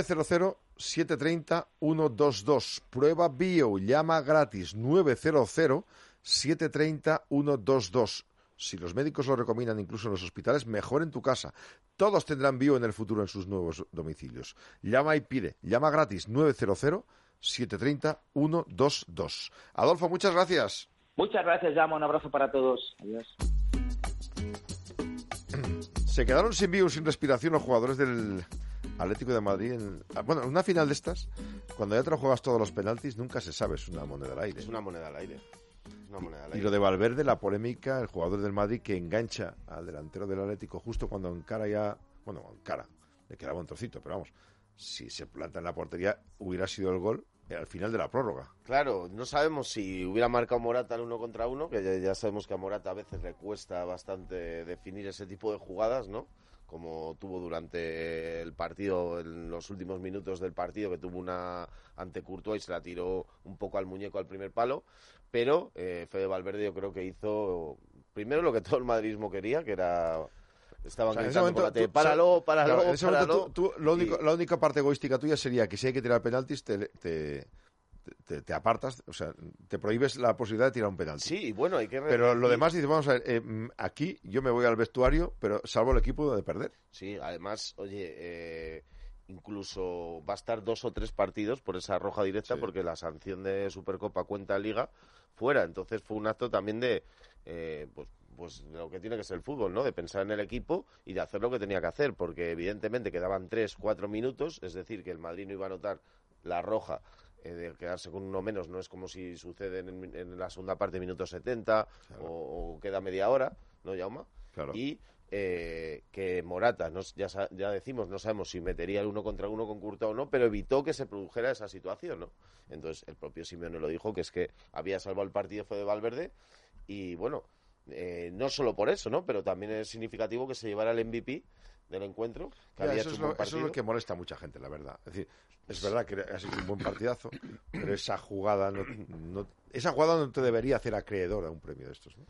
[SPEAKER 2] 900-730-122. Prueba Bio, llama gratis. 900-730-122. Si los médicos lo recomiendan incluso en los hospitales, mejor en tu casa. Todos tendrán Bio en el futuro en sus nuevos domicilios. Llama y pide. Llama gratis. 900-730-122. Adolfo, muchas gracias.
[SPEAKER 15] Muchas gracias, Jaume. Un abrazo para todos. Adiós.
[SPEAKER 2] Se quedaron sin Bio, sin respiración los jugadores del Atlético de Madrid. En una final de estas, cuando ya te lo juegas todos los penaltis, nunca se sabe, es una moneda al aire.
[SPEAKER 14] Es una moneda al aire.
[SPEAKER 2] Y lo de Valverde, la polémica, el jugador del Madrid que engancha al delantero del Atlético justo cuando encara le quedaba un trocito, pero vamos, si se planta en la portería hubiera sido el gol al final de la prórroga.
[SPEAKER 14] Claro, no sabemos si hubiera marcado Morata el 1 contra 1, que ya sabemos que a Morata a veces le cuesta bastante definir ese tipo de jugadas, ¿no? Como tuvo durante el partido, en los últimos minutos del partido, que tuvo una ante Courtois y se la tiró un poco al muñeco al primer palo, pero Fede Valverde yo creo que hizo primero lo que todo el madridismo quería, que era... Estaban gritando por la tele, páralo.
[SPEAKER 2] En ese momento la única parte egoística tuya sería que si hay que tirar penaltis te apartas, o sea, te prohíbes la posibilidad de tirar un penalti.
[SPEAKER 14] Sí, bueno, hay que...
[SPEAKER 2] Pero lo demás dices, vamos a ver, aquí yo me voy al vestuario, pero salvo el equipo de perder.
[SPEAKER 14] Sí, además, oye, incluso va a estar 2 o 3 partidos por esa roja directa, porque la sanción de Supercopa cuenta Liga fuera, entonces fue un acto también de... pues de lo que tiene que ser el fútbol, ¿no? De pensar en el equipo y de hacer lo que tenía que hacer, porque evidentemente quedaban 3-4 minutos, es decir, que el Madrid no iba a notar la roja de quedarse con uno menos, no es como si sucede en la segunda parte, minuto 70, claro. o queda media hora, ¿no, Jaume?
[SPEAKER 2] Claro.
[SPEAKER 14] Y que Morata, ya decimos, no sabemos si metería el 1 contra 1 con Courtois o no, pero evitó que se produjera esa situación, ¿no? Entonces, el propio Simeone lo dijo, que es que había salvado el partido Fede Valverde, y bueno... no solo por eso, ¿no? Pero también es significativo que se llevara el MVP del encuentro.
[SPEAKER 2] Eso es lo que molesta a mucha gente, la verdad. Es decir, es verdad que ha sido un buen partidazo, pero esa jugada no te debería hacer acreedor a un premio de estos, ¿no?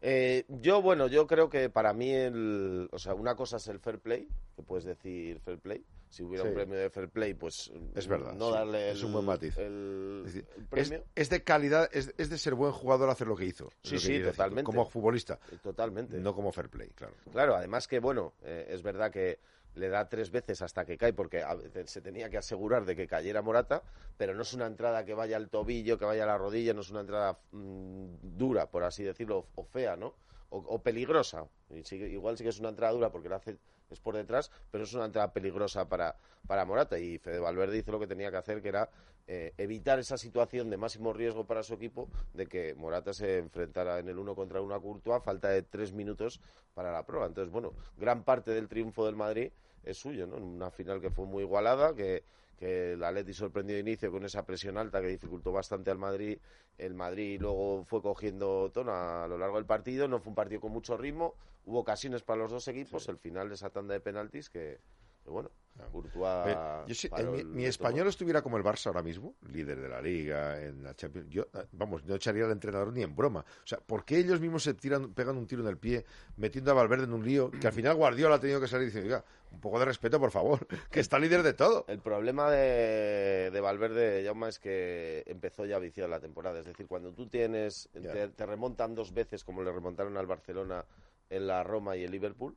[SPEAKER 14] Yo creo que para mí una cosa es el fair play, que puedes decir fair play. Si hubiera un premio de fair play, pues
[SPEAKER 2] es verdad,
[SPEAKER 14] no darle
[SPEAKER 2] es un buen matiz.
[SPEAKER 14] el premio.
[SPEAKER 2] Es de calidad, es de ser buen jugador hacer lo que hizo.
[SPEAKER 14] Sí, totalmente.
[SPEAKER 2] Como futbolista.
[SPEAKER 14] Totalmente.
[SPEAKER 2] No como fair play, claro.
[SPEAKER 14] Claro, además que, es verdad que le da 3 veces hasta que cae, porque se tenía que asegurar de que cayera Morata, pero no es una entrada que vaya al tobillo, que vaya a la rodilla, no es una entrada dura, por así decirlo, o fea, ¿no? O peligrosa. Igual sí que es una entrada dura porque es por detrás, pero es una entrada peligrosa para Morata, y Fede Valverde hizo lo que tenía que hacer, que era evitar esa situación de máximo riesgo para su equipo, de que Morata se enfrentara en el 1 contra 1 a Courtois a falta de 3 minutos para la prueba. Entonces, gran parte del triunfo del Madrid es suyo, ¿no? En una final que fue muy igualada, que el Atleti sorprendió de inicio con esa presión alta que dificultó bastante al Madrid. El Madrid luego fue cogiendo tono a lo largo del partido, no fue un partido con mucho ritmo, hubo ocasiones para los dos equipos, el final de esa tanda de penaltis que bueno, Courtois...
[SPEAKER 2] mi Español estuviera como el Barça ahora mismo, líder de la Liga, en la Champions, yo, no echaría al entrenador ni en broma. O sea, ¿por qué ellos mismos se pegan un tiro en el pie metiendo a Valverde en un lío que al final Guardiola ha tenido que salir diciendo, oiga, un poco de respeto, por favor, que está líder de todo?
[SPEAKER 14] El problema de Valverde, Jaume, es que empezó ya viciado la temporada. Es decir, cuando tú te remontan 2 veces, como le remontaron al Barcelona en la Roma y el Liverpool,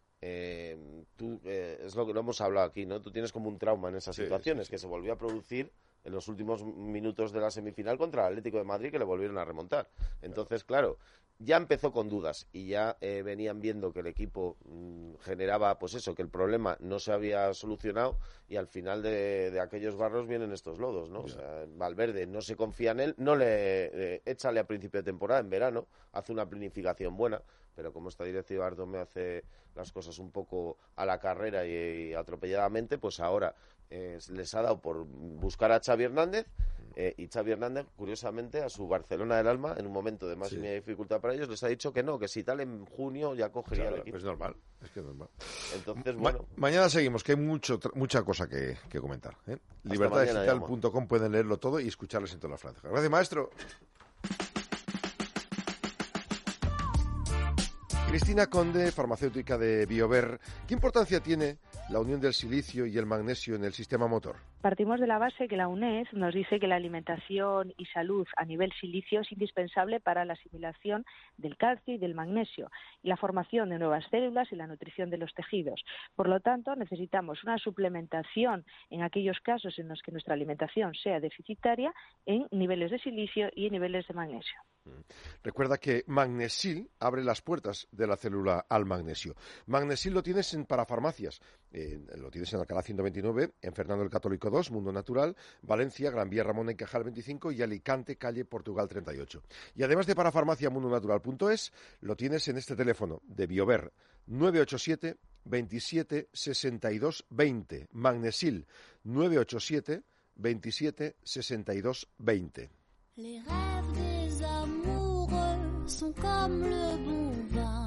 [SPEAKER 14] es lo que no hemos hablado aquí, ¿no? Tú tienes como un trauma en esas situaciones, que se volvió a producir en los últimos minutos de la semifinal contra el Atlético de Madrid, que le volvieron a remontar. Entonces, claro, ya empezó con dudas y ya venían viendo que el equipo generaba, pues eso, que el problema no se había solucionado, y al final de aquellos barros vienen estos lodos, ¿no? O sea, Valverde no se confía en él, no échale a principio de temporada, en verano, hace una planificación buena, pero como esta directiva Ardomé hace las cosas un poco a la carrera y atropelladamente, pues ahora les ha dado por buscar a Xavi Hernández, y Xavi Hernández, curiosamente, a su Barcelona del alma, en un momento de máxima dificultad para ellos, les ha dicho que no, que si tal en junio ya cogería el equipo.
[SPEAKER 2] Es normal, es que es normal.
[SPEAKER 14] Entonces, bueno...
[SPEAKER 2] Mañana seguimos, que hay mucha cosa que comentar. Libertaddigital.com, pueden leerlo todo y escucharles en todas las franjas. Gracias, maestro. Cristina Conde, farmacéutica de Biover. ¿Qué importancia tiene la unión del silicio y el magnesio en el sistema motor?
[SPEAKER 16] Partimos de la base que la UNED nos dice que la alimentación y salud a nivel silicio es indispensable para la asimilación del calcio y del magnesio, y la formación de nuevas células y la nutrición de los tejidos. Por lo tanto, necesitamos una suplementación en aquellos casos en los que nuestra alimentación sea deficitaria en niveles de silicio y en niveles de magnesio.
[SPEAKER 2] Recuerda que Magnesil abre las puertas de la célula al magnesio. Magnesil lo tienes en parafarmacias. Lo tienes en Alcalá 129, en Fernando el Católico 2, Mundo Natural, Valencia, Gran Vía Ramón en Cajal 25 y Alicante, calle Portugal 38. Y además de parafarmacia mundonatural.es, lo tienes en este teléfono de Biover, 987 27 62 20. Magnesil, 987 27 62 20. Les rêves des amoureux sont comme le bon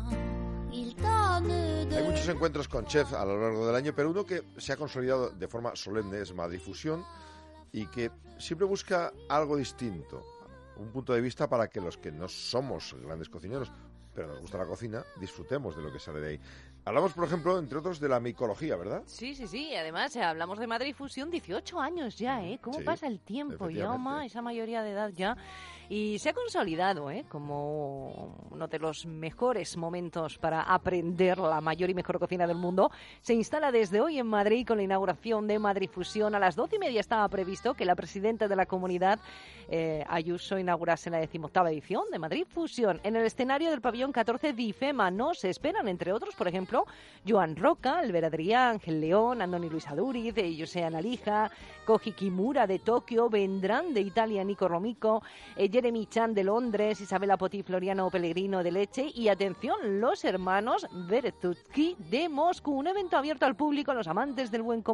[SPEAKER 2] vin. Hay muchos encuentros con chefs a lo largo del año, pero uno que se ha consolidado de forma solemne es Madrid Fusión, y que siempre busca algo distinto, un punto de vista para que los que no somos grandes cocineros, pero nos gusta la cocina, disfrutemos de lo que sale de ahí. Hablamos, por ejemplo, entre otros, de la micología, ¿verdad?
[SPEAKER 3] Sí. Además, hablamos de Madrid Fusión, 18 años ya, ¿eh? ¿Cómo pasa el tiempo, Jaume? Esa mayoría de edad ya. Y se ha consolidado, como uno de los mejores momentos para aprender la mayor y mejor cocina del mundo. Se instala desde hoy en Madrid con la inauguración de Madrid Fusión. A las 12:30 estaba previsto que la presidenta de la comunidad, Ayuso, inaugurase la 18ª edición de Madrid Fusión en el escenario del pabellón 14 de IFEMA. No se esperan, entre otros, por ejemplo, Joan Roca, Albert Adrià, Ángel León, Andoni Luis Aduriz, José Analija, Koji Kimura de Tokio, vendrán de Italia Nico Romico, Jeremy Chan de Londres, Isabela Poti, Floriano Pellegrino de Leche y, atención, los hermanos Berezutski de Moscú. Un evento abierto al público, a los amantes del buen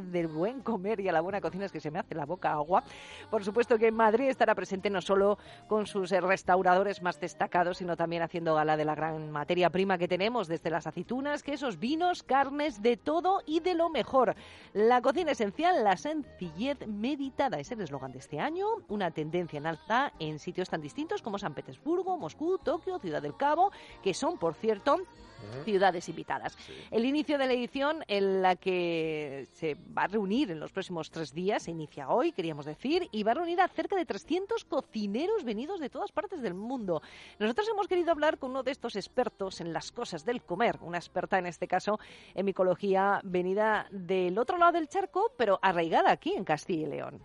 [SPEAKER 3] comer y a la buena cocina. Es que se me hace la boca agua. Por supuesto que en Madrid estará presente no solo con sus restauradores más destacados, sino también haciendo gala de la gran materia prima que tenemos, desde las aceitunas, quesos, vinos, carnes, de todo y de lo mejor. La cocina esencial, la sencillez meditada, es el eslogan de este año, una tendencia en alza en sitios tan distintos como San Petersburgo, Moscú, Tokio, Ciudad del Cabo, que son, por cierto, ciudades invitadas. Sí. El inicio de la edición, en la que se va a reunir en los próximos 3 días, se inicia hoy, queríamos decir, y va a reunir a cerca de 300 cocineros venidos de todas partes del mundo. Nosotros hemos querido hablar con uno de estos expertos en las cosas del comer, una experta en este caso en micología, venida del otro lado del charco, pero arraigada aquí en Castilla y León.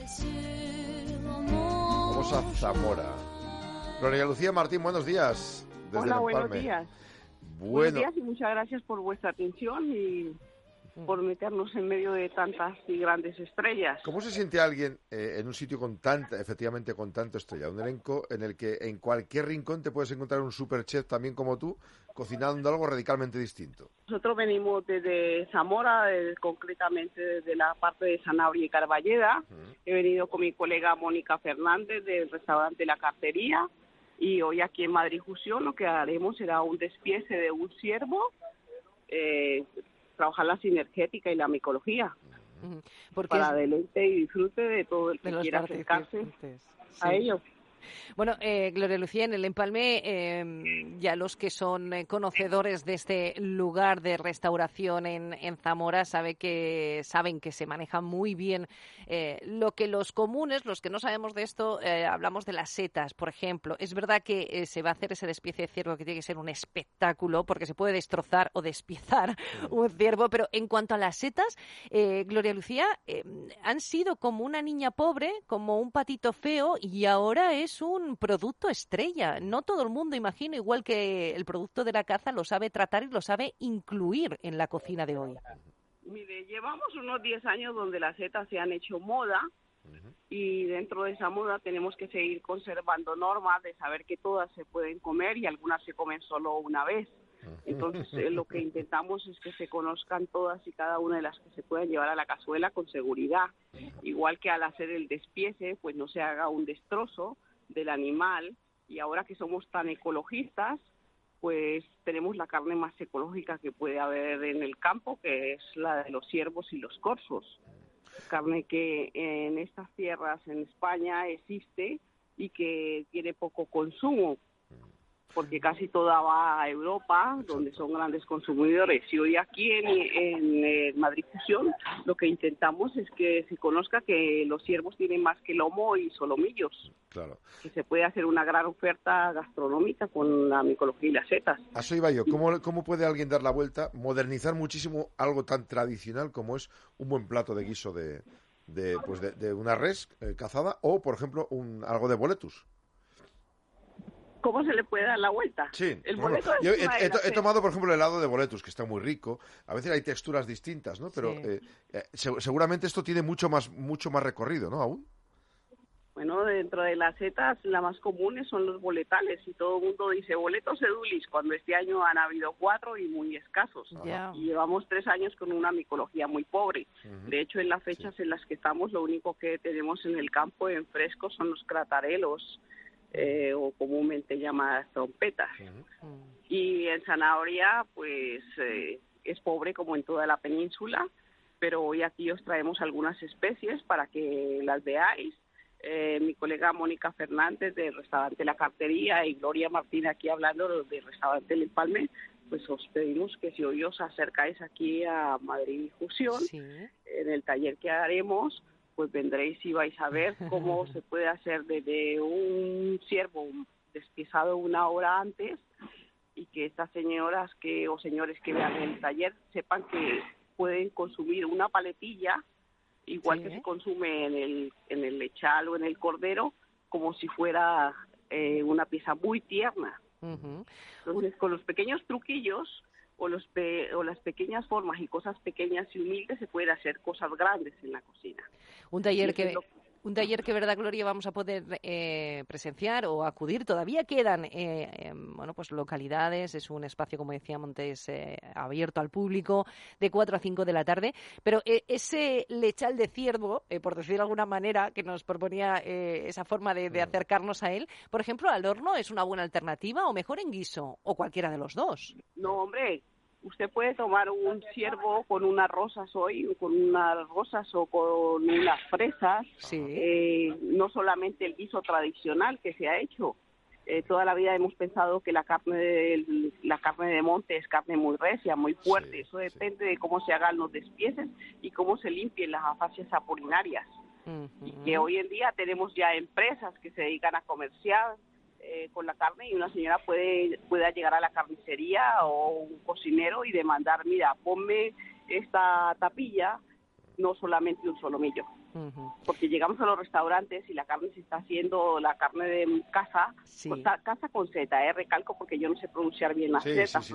[SPEAKER 2] Vamos a Zamora. Gloria Lucía Martín, buenos días. Desde
[SPEAKER 17] Hola, buenos días. Buenos días y muchas gracias por vuestra atención y por meternos en medio de tantas y grandes estrellas.
[SPEAKER 2] ¿Cómo se siente alguien en un sitio con tanta estrella? Un elenco en el que en cualquier rincón te puedes encontrar un superchef también como tú, cocinando algo radicalmente distinto.
[SPEAKER 17] Nosotros venimos desde Zamora, concretamente desde la parte de Sanabria y Carballeda. He venido con mi colega Mónica Fernández del restaurante La Cartería. Y hoy aquí en Madrid Fusión lo que haremos será un despiece de un ciervo trabajar la sinergética y la micología.
[SPEAKER 3] Porque
[SPEAKER 17] para deleite y disfrute de todo el que quiera acercarse a ello.
[SPEAKER 3] Bueno, Gloria Lucía, en el Empalme, ya los que son conocedores de este lugar de restauración en Zamora saben que se maneja muy bien lo que los comunes, los que no sabemos de esto, hablamos de las setas, por ejemplo. Es verdad que se va a hacer ese despiece de ciervo que tiene que ser un espectáculo porque se puede destrozar o despiezar un ciervo, pero en cuanto a las setas, Gloria Lucía, han sido como una niña pobre, como un patito feo y ahora es un producto estrella. No todo el mundo, imagino, igual que el producto de la caza, lo sabe tratar y lo sabe incluir en la cocina de hoy.
[SPEAKER 17] Mire, llevamos unos 10 años donde las setas se han hecho moda y dentro de esa moda tenemos que seguir conservando normas de saber que todas se pueden comer y algunas se comen solo una vez. Entonces, lo que intentamos es que se conozcan todas y cada una de las que se puedan llevar a la cazuela con seguridad. Igual que al hacer el despiece, pues no se haga un destrozo del animal, y ahora que somos tan ecologistas, pues tenemos la carne más ecológica que puede haber en el campo, que es la de los ciervos y los corzos. Carne que en estas tierras en España existe y que tiene poco consumo, porque casi toda va a Europa, donde son grandes consumidores. Y hoy aquí en Madrid Fusión lo que intentamos es que se conozca que los ciervos tienen más que lomo y solomillos.
[SPEAKER 2] Claro.
[SPEAKER 17] Que se puede hacer una gran oferta gastronómica con la micología y las setas.
[SPEAKER 2] A eso iba yo. ¿Cómo puede alguien dar la vuelta, modernizar muchísimo algo tan tradicional como es un buen plato de guiso de una res cazada o, por ejemplo, algo de boletus?
[SPEAKER 17] ¿Cómo se le puede dar la vuelta?
[SPEAKER 2] Sí,
[SPEAKER 17] el
[SPEAKER 2] bueno,
[SPEAKER 17] boleto
[SPEAKER 2] yo he tomado, por ejemplo, el helado de boletus, que está muy rico. A veces hay texturas distintas, ¿no? Pero seguramente esto tiene mucho más recorrido, ¿no? Aún.
[SPEAKER 17] Bueno, dentro de las setas, las más comunes son los boletales, y todo el mundo dice boletos edulis, cuando este año han habido 4 y muy escasos. Y llevamos 3 años con una micología muy pobre. De hecho, en las fechas en las que estamos, lo único que tenemos en el campo en fresco son los cratarelos, o comúnmente llamadas trompetas. Y en zanahoria, pues es pobre como en toda la península, pero hoy aquí os traemos algunas especies para que las veáis. Mi colega Mónica Fernández del restaurante La Cartería y Gloria Martín aquí hablando del restaurante El Empalme, pues os pedimos que si hoy os acercáis aquí a Madrid Fusión, en el taller que haremos, pues vendréis y vais a ver cómo se puede hacer desde un ciervo despiezado 1 hora antes, y que estas señoras o señores que vean el taller sepan que pueden consumir una paletilla igual que se consume en el lechal o en el cordero, como si fuera una pieza muy tierna. Entonces, con los pequeños truquillos o las pequeñas formas y cosas pequeñas y humildes se pueden hacer cosas grandes en la cocina.
[SPEAKER 3] Un taller que, verdad, Gloria, vamos a poder presenciar o acudir. Todavía quedan pues localidades. Es un espacio, como decía Montes, abierto al público de 4 a 5 de la tarde. Pero ese lechal de ciervo, por decir de alguna manera, que nos proponía esa forma de acercarnos a él, por ejemplo, al horno es una buena alternativa, o mejor en guiso, o cualquiera de los dos.
[SPEAKER 17] No, hombre. Usted puede tomar un ciervo con unas rosas hoy, con unas rosas o con unas fresas. No solamente el guiso tradicional que se ha hecho. Toda la vida hemos pensado que la carne de monte es carne muy recia, muy fuerte. Eso depende de cómo se hagan los despieces y cómo se limpien las afasias apolinarias. Y que hoy en día tenemos ya empresas que se dedican a comerciar con la carne, y una señora puede llegar a la carnicería o un cocinero y demandar, mira, ponme esta tapilla, no solamente un solomillo. Porque llegamos a los restaurantes y la carne se está haciendo, la carne de caza, caza con Z, recalco porque yo no sé pronunciar bien las zetas.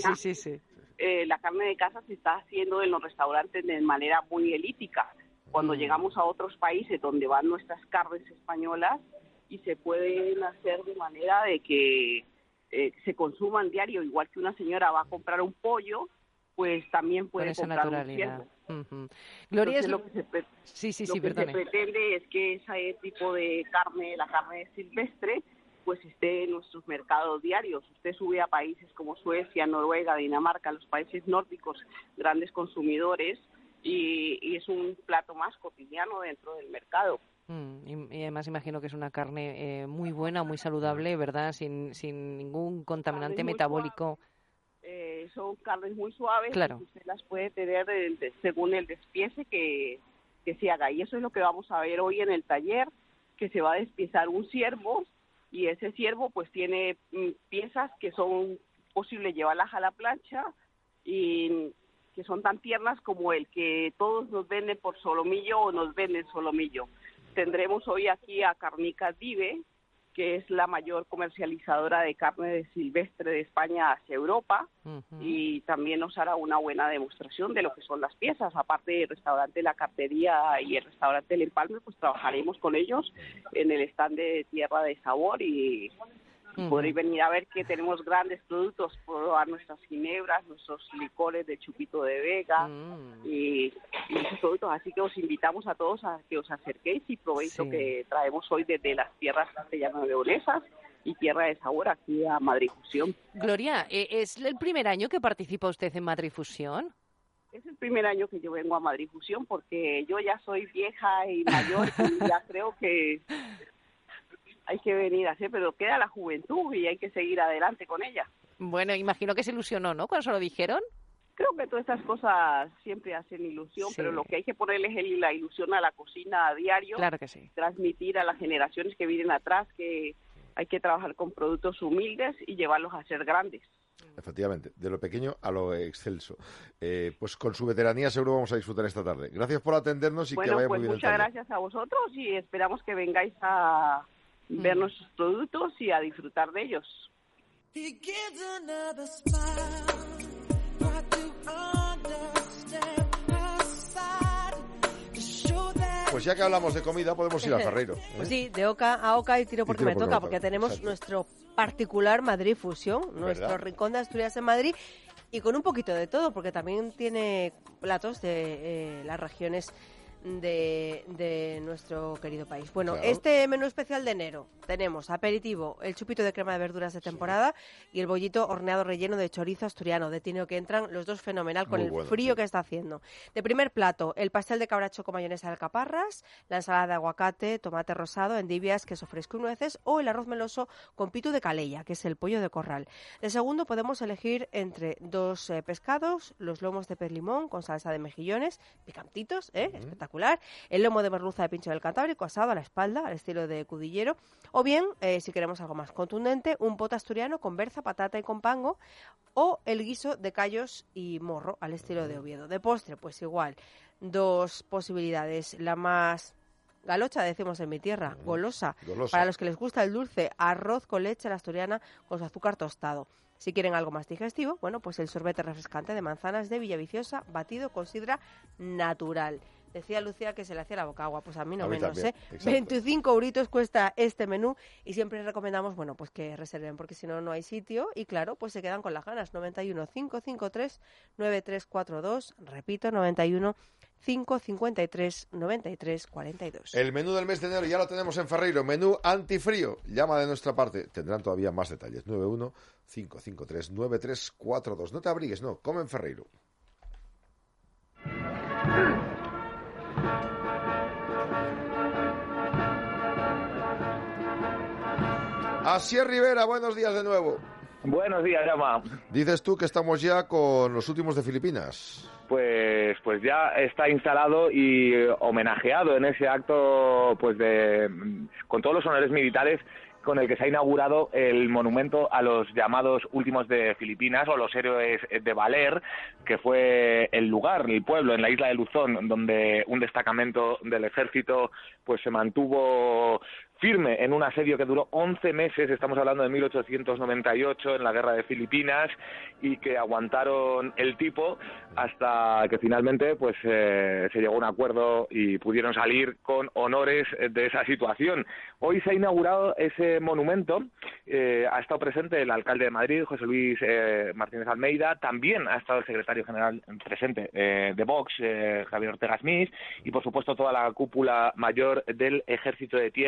[SPEAKER 17] La carne de caza se está haciendo en los restaurantes de manera muy elítica. Cuando llegamos a otros países donde van nuestras carnes españolas, y se pueden hacer de manera de que se consuman diario, igual que una señora va a comprar un pollo, pues también puede comprar un ciervo.
[SPEAKER 3] Gloria,
[SPEAKER 17] lo que se pretende es que ese tipo de carne, la carne silvestre, pues esté en nuestros mercados diarios. Usted sube a países como Suecia, Noruega, Dinamarca, los países nórdicos, grandes consumidores, y es un plato más cotidiano dentro del mercado.
[SPEAKER 3] Y además imagino que es una carne muy buena, muy saludable, ¿verdad? Sin ningún contaminante metabólico.
[SPEAKER 17] Son carnes muy suaves,
[SPEAKER 3] claro.
[SPEAKER 17] Que usted las puede tener según el despiece que se haga. Y eso es lo que vamos a ver hoy en el taller, que se va a despiezar un ciervo, y ese ciervo pues tiene piezas que son posible llevarlas a la plancha y que son tan tiernas como el que todos nos venden por solomillo o nos venden solomillo. Tendremos hoy aquí a Carnicas Vive, que es la mayor comercializadora de carne silvestre de España hacia Europa, y también nos hará una buena demostración de lo que son las piezas. Aparte del restaurante La Cartería y el restaurante El Empalme, pues trabajaremos con ellos en el stand de Tierra de Sabor, y podréis venir a ver que tenemos grandes productos, probar nuestras ginebras, nuestros licores de Chupito de Vega y muchos productos. Así que os invitamos a todos a que os acerquéis y probéis lo que traemos hoy desde las tierras castellano-leonesas y Tierra de Sabor aquí a Madrid Fusión.
[SPEAKER 3] Gloria, ¿es el primer año que participa usted en Madrid Fusión?
[SPEAKER 17] Es el primer año que yo vengo a Madrid Fusión, porque yo ya soy vieja y mayor y ya creo que hay que venir a hacer, pero queda la juventud y hay que seguir adelante con ella.
[SPEAKER 3] Bueno, imagino que se ilusionó, ¿no?, cuando se lo dijeron.
[SPEAKER 17] Creo que todas estas cosas siempre hacen ilusión, pero lo que hay que ponerles es la ilusión a la cocina a diario.
[SPEAKER 3] Claro que sí.
[SPEAKER 17] Transmitir a las generaciones que vienen atrás que hay que trabajar con productos humildes y llevarlos a ser grandes.
[SPEAKER 2] Efectivamente, de lo pequeño a lo excelso. Pues con su veteranía seguro vamos a disfrutar esta tarde. Gracias por atendernos y que vaya muy bien.
[SPEAKER 17] Muchas gracias a vosotros y esperamos que vengáis a ver nuestros productos y a disfrutar de ellos.
[SPEAKER 2] Pues ya que hablamos de comida, podemos ir a Ferreiro.
[SPEAKER 4] Pues sí, de oca a oca y tiro porque me toca, porque tenemos nuestro particular Madrid Fusión, nuestro rincón de Asturias en Madrid, y con un poquito de todo, porque también tiene platos de las regiones de nuestro querido país. Bueno, este menú especial de enero tenemos aperitivo, el chupito de crema de verduras de temporada y el bollito horneado relleno de chorizo asturiano, de tineo, que entran los dos fenomenal con el frío que está haciendo. De primer plato, el pastel de cabracho con mayonesa de alcaparras, la ensalada de aguacate, tomate rosado, endivias, queso fresco y nueces, o el arroz meloso con pitu de calella, que es el pollo de corral. De segundo podemos elegir entre dos pescados, los lomos de pez limón con salsa de mejillones, picantitos, espectacular. El lomo de merluza de pincho del Cantábrico asado a la espalda, al estilo de cudillero. O bien, si queremos algo más contundente, un pot asturiano con berza, patata y con pango. O el guiso de callos y morro, al estilo de Oviedo. De postre, pues igual, dos posibilidades. La más galocha, decimos en mi tierra, golosa. Para los que les gusta el dulce, arroz con leche a la asturiana con su azúcar tostado. Si quieren algo más digestivo, bueno, pues el sorbete refrescante de manzanas de Villaviciosa, batido con sidra natural. Decía Lucía que se le hacía la boca agua, pues a mí no menos, también, 25 euritos cuesta este menú y siempre recomendamos, bueno, pues que reserven, porque si no, no hay sitio y claro, pues se quedan con las ganas. 91 553 9342, repito, 91 553 93 42.
[SPEAKER 2] El menú del mes de enero ya lo tenemos en Ferreiro, menú antifrío. Llama de nuestra parte, tendrán todavía más detalles. 91 553 9342. No te abrigues, no, come en Ferreiro. Asier Rivera, buenos días de nuevo.
[SPEAKER 5] Buenos días, Llama.
[SPEAKER 2] Dices tú que estamos ya con los últimos de Filipinas.
[SPEAKER 5] Pues ya está instalado y homenajeado en ese acto, pues con todos los honores militares, con el que se ha inaugurado el monumento a los llamados últimos de Filipinas, o los héroes de Valer, que fue el lugar, el pueblo en la isla de Luzón, donde un destacamento del ejército pues se mantuvo firme en un asedio que duró 11 meses, estamos hablando de 1898, en la guerra de Filipinas, y que aguantaron el tipo hasta que finalmente pues se llegó a un acuerdo y pudieron salir con honores de esa situación. Hoy se ha inaugurado ese monumento, ha estado presente el alcalde de Madrid, José Luis Martínez Almeida, también ha estado el secretario general presente de Vox, Javier Ortega Smith, y por supuesto toda la cúpula mayor del Ejército de Tierra, así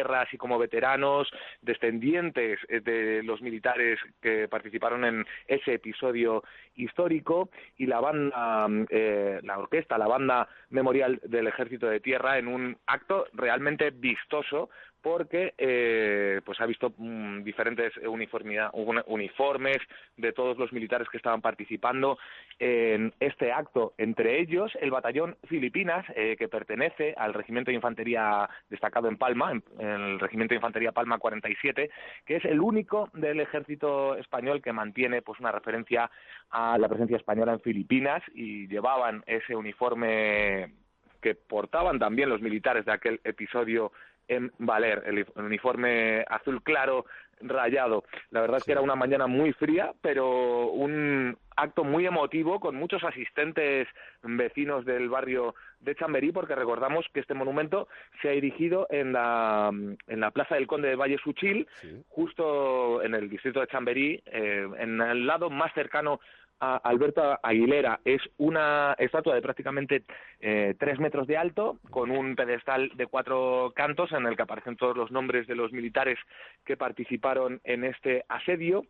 [SPEAKER 5] como veteranos, descendientes de los militares que participaron en ese episodio histórico, y la banda, la orquesta, la banda memorial del Ejército de Tierra, en un acto realmente vistoso, porque pues ha visto diferentes uniformes de todos los militares que estaban participando en este acto, entre ellos el batallón Filipinas, que pertenece al Regimiento de Infantería destacado en Palma, en el Regimiento de Infantería Palma 47, que es el único del ejército español que mantiene pues una referencia a la presencia española en Filipinas, y llevaban ese uniforme que portaban también los militares de aquel episodio en Valer, el uniforme azul claro rayado. La verdad es que era una mañana muy fría, pero un acto muy emotivo, con muchos asistentes vecinos del barrio de Chamberí, porque recordamos que este monumento se ha erigido en la plaza del Conde de Valle Suchil, justo en el distrito de Chamberí, en el lado más cercano a Alberto Aguilera. Es una estatua de prácticamente 3 metros de alto, con un pedestal de 4 cantos en el que aparecen todos los nombres de los militares que participaron en este asedio.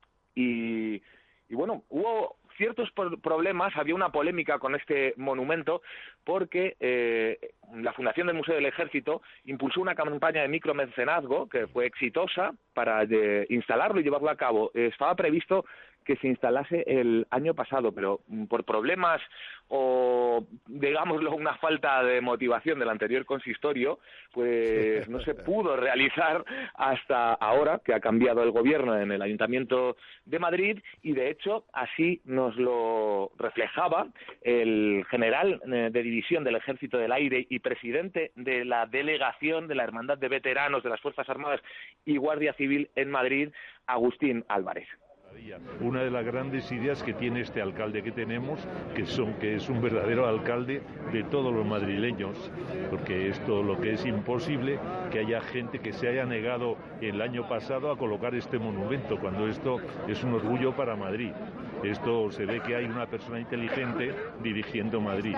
[SPEAKER 5] Y bueno, hubo ciertos problemas, había una polémica con este monumento, porque la Fundación del Museo del Ejército impulsó una campaña de micromecenazgo que fue exitosa para instalarlo y llevarlo a cabo. Estaba previsto que se instalase el año pasado, pero por problemas o, digámoslo, una falta de motivación del anterior consistorio, pues no se pudo realizar hasta ahora, que ha cambiado el gobierno en el Ayuntamiento de Madrid, y de hecho así nos lo reflejaba el general de división del Ejército del Aire y presidente de la delegación de la Hermandad de Veteranos de las Fuerzas Armadas y Guardia Civil en Madrid, Agustín Álvarez.
[SPEAKER 18] Una de las grandes ideas que tiene este alcalde que tenemos, que es un verdadero alcalde de todos los madrileños, porque esto lo que es imposible, que haya gente que se haya negado el año pasado a colocar este monumento, cuando esto es un orgullo para Madrid. Esto se ve que hay una persona inteligente dirigiendo Madrid.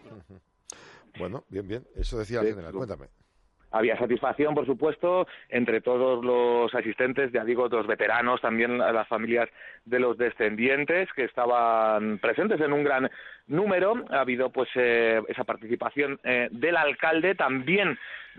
[SPEAKER 2] Bueno, bien, eso decía el general, cuéntame.
[SPEAKER 5] Había satisfacción, por supuesto, entre todos los asistentes, ya digo, los veteranos, también las familias de los descendientes que estaban presentes en un gran número. Ha habido pues esa participación del alcalde, también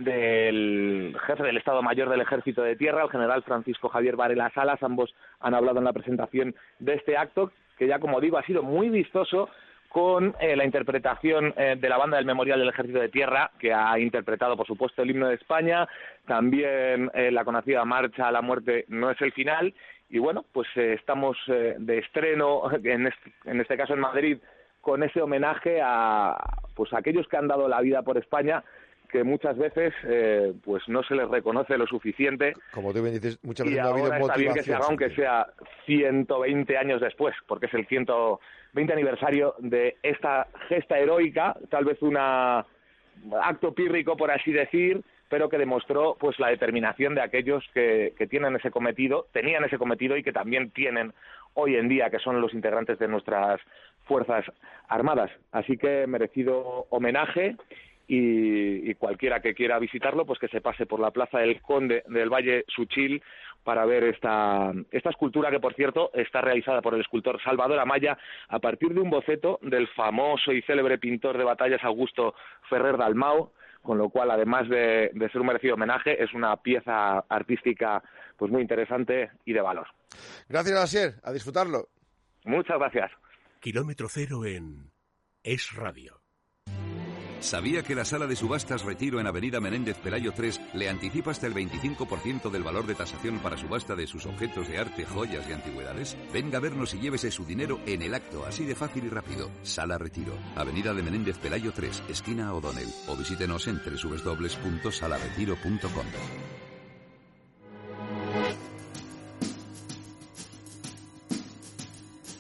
[SPEAKER 5] del jefe del Estado Mayor del Ejército de Tierra, el general Francisco Javier Varela Salas. Ambos han hablado en la presentación de este acto, que ya, como digo, ha sido muy vistoso, con la interpretación de la banda del Memorial del Ejército de Tierra, que ha interpretado, por supuesto, el himno de España, también la conocida marcha a la muerte no es el final, y bueno, pues estamos de estreno, en este caso en Madrid, con ese homenaje a pues a aquellos que han dado la vida por España, que muchas veces pues no se les reconoce lo suficiente.
[SPEAKER 2] Como tú bien dices, muchas veces
[SPEAKER 5] y
[SPEAKER 2] no ha habido
[SPEAKER 5] ahora está bien que se haga, aunque sea 120 años después, porque es el 120 aniversario de esta gesta heroica, tal vez un acto pírrico, por así decir, pero que demostró pues la determinación de aquellos que tenían ese cometido y que también tienen hoy en día, que son los integrantes de nuestras Fuerzas Armadas. Así que merecido homenaje. Y cualquiera que quiera visitarlo, pues que se pase por la Plaza del Conde del Valle Suchil para ver esta escultura, que por cierto está realizada por el escultor Salvador Amaya a partir de un boceto del famoso y célebre pintor de batallas Augusto Ferrer Dalmau, con lo cual, además de ser un merecido homenaje, es una pieza artística pues muy interesante y de valor.
[SPEAKER 2] Gracias, Asier, a disfrutarlo.
[SPEAKER 5] Muchas gracias.
[SPEAKER 1] Kilómetro Cero en Es Radio.
[SPEAKER 19] ¿Sabía que la sala de subastas Retiro en Avenida Menéndez Pelayo 3 le anticipa hasta el 25% del valor de tasación para subasta de sus objetos de arte, joyas y antigüedades? Venga a vernos y llévese su dinero en el acto, así de fácil y rápido. Sala Retiro, Avenida de Menéndez Pelayo 3, esquina O'Donnell. O visítenos en www.salaretiro.com.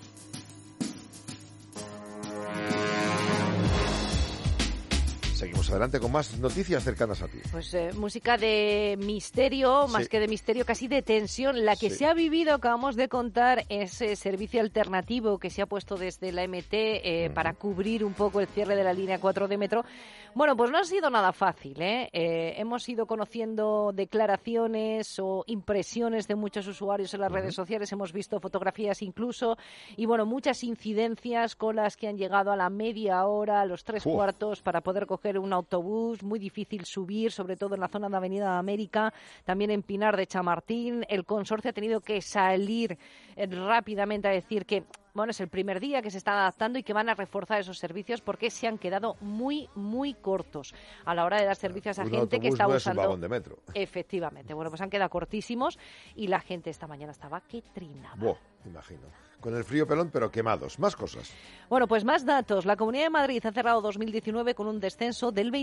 [SPEAKER 2] Seguimos adelante con más noticias cercanas a ti.
[SPEAKER 3] Pues música de misterio, más que de misterio, casi de tensión. La que se ha vivido, acabamos de contar, ese servicio alternativo que se ha puesto desde la MT para cubrir un poco el cierre de la línea 4 de metro. Bueno, pues no ha sido nada fácil, hemos ido conociendo declaraciones o impresiones de muchos usuarios en las redes sociales, hemos visto fotografías incluso, y bueno, muchas incidencias con las que han llegado a la media hora, a los 3/4 para poder coger un autobús, muy difícil subir, sobre todo en la zona de Avenida de América, también en Pinar de Chamartín. El consorcio ha tenido que salir rápidamente a decir que bueno, es el primer día que se están adaptando y que van a reforzar esos servicios porque se han quedado muy, muy cortos a la hora de dar servicios a gente que está usando.
[SPEAKER 2] Un vagón de metro.
[SPEAKER 3] Efectivamente. Bueno, pues han quedado cortísimos y la gente esta mañana estaba que trinaba.
[SPEAKER 2] Imagino. Con el frío pelón, pero quemados. Más cosas.
[SPEAKER 3] Bueno, pues más datos. La Comunidad de Madrid ha cerrado 2019 con un descenso del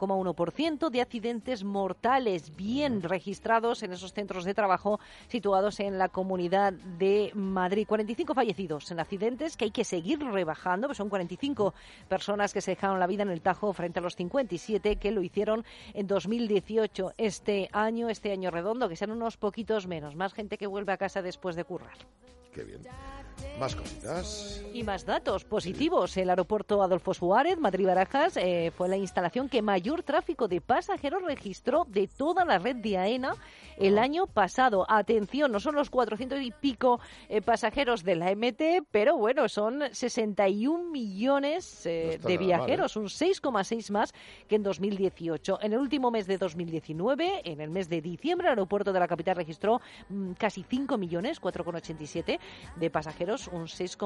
[SPEAKER 3] 21,1% de accidentes mortales bien registrados en esos centros de trabajo situados en la Comunidad de Madrid. 45 fallecidos en accidentes que hay que seguir rebajando, pues son 45 personas que se dejaron la vida en el Tajo frente a los 57 que lo hicieron en 2018. Este año redondo, que sean unos poquitos menos, más gente que vuelve a casa después de currar.
[SPEAKER 2] Qué bien. Más cositas.
[SPEAKER 3] Y más datos positivos. El aeropuerto Adolfo Suárez, Madrid-Barajas, fue la instalación que mayor tráfico de pasajeros registró de toda la red de AENA el año pasado. Atención, no son los 400 y pico pasajeros de la MT, pero bueno, son 61 millones de viajeros, un 6,6 más que en 2018. En el último mes de 2019, en el mes de diciembre, el aeropuerto de la capital registró casi 5 millones, 4,87 de pasajeros, un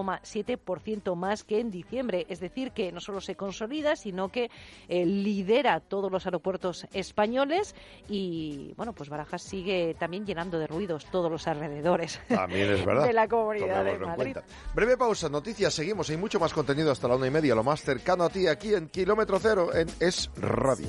[SPEAKER 3] 6,7% más que en diciembre. Es decir, que no solo se consolida, sino que lidera todos los aeropuertos españoles y, bueno, pues Barajas sigue también llenando de ruidos todos los alrededores.
[SPEAKER 2] También es verdad.
[SPEAKER 3] De la Comunidad de Madrid.
[SPEAKER 2] Breve pausa, noticias, seguimos. Hay mucho más contenido hasta la 1:30, lo más cercano a ti aquí en Kilómetro Cero, en Es Radio.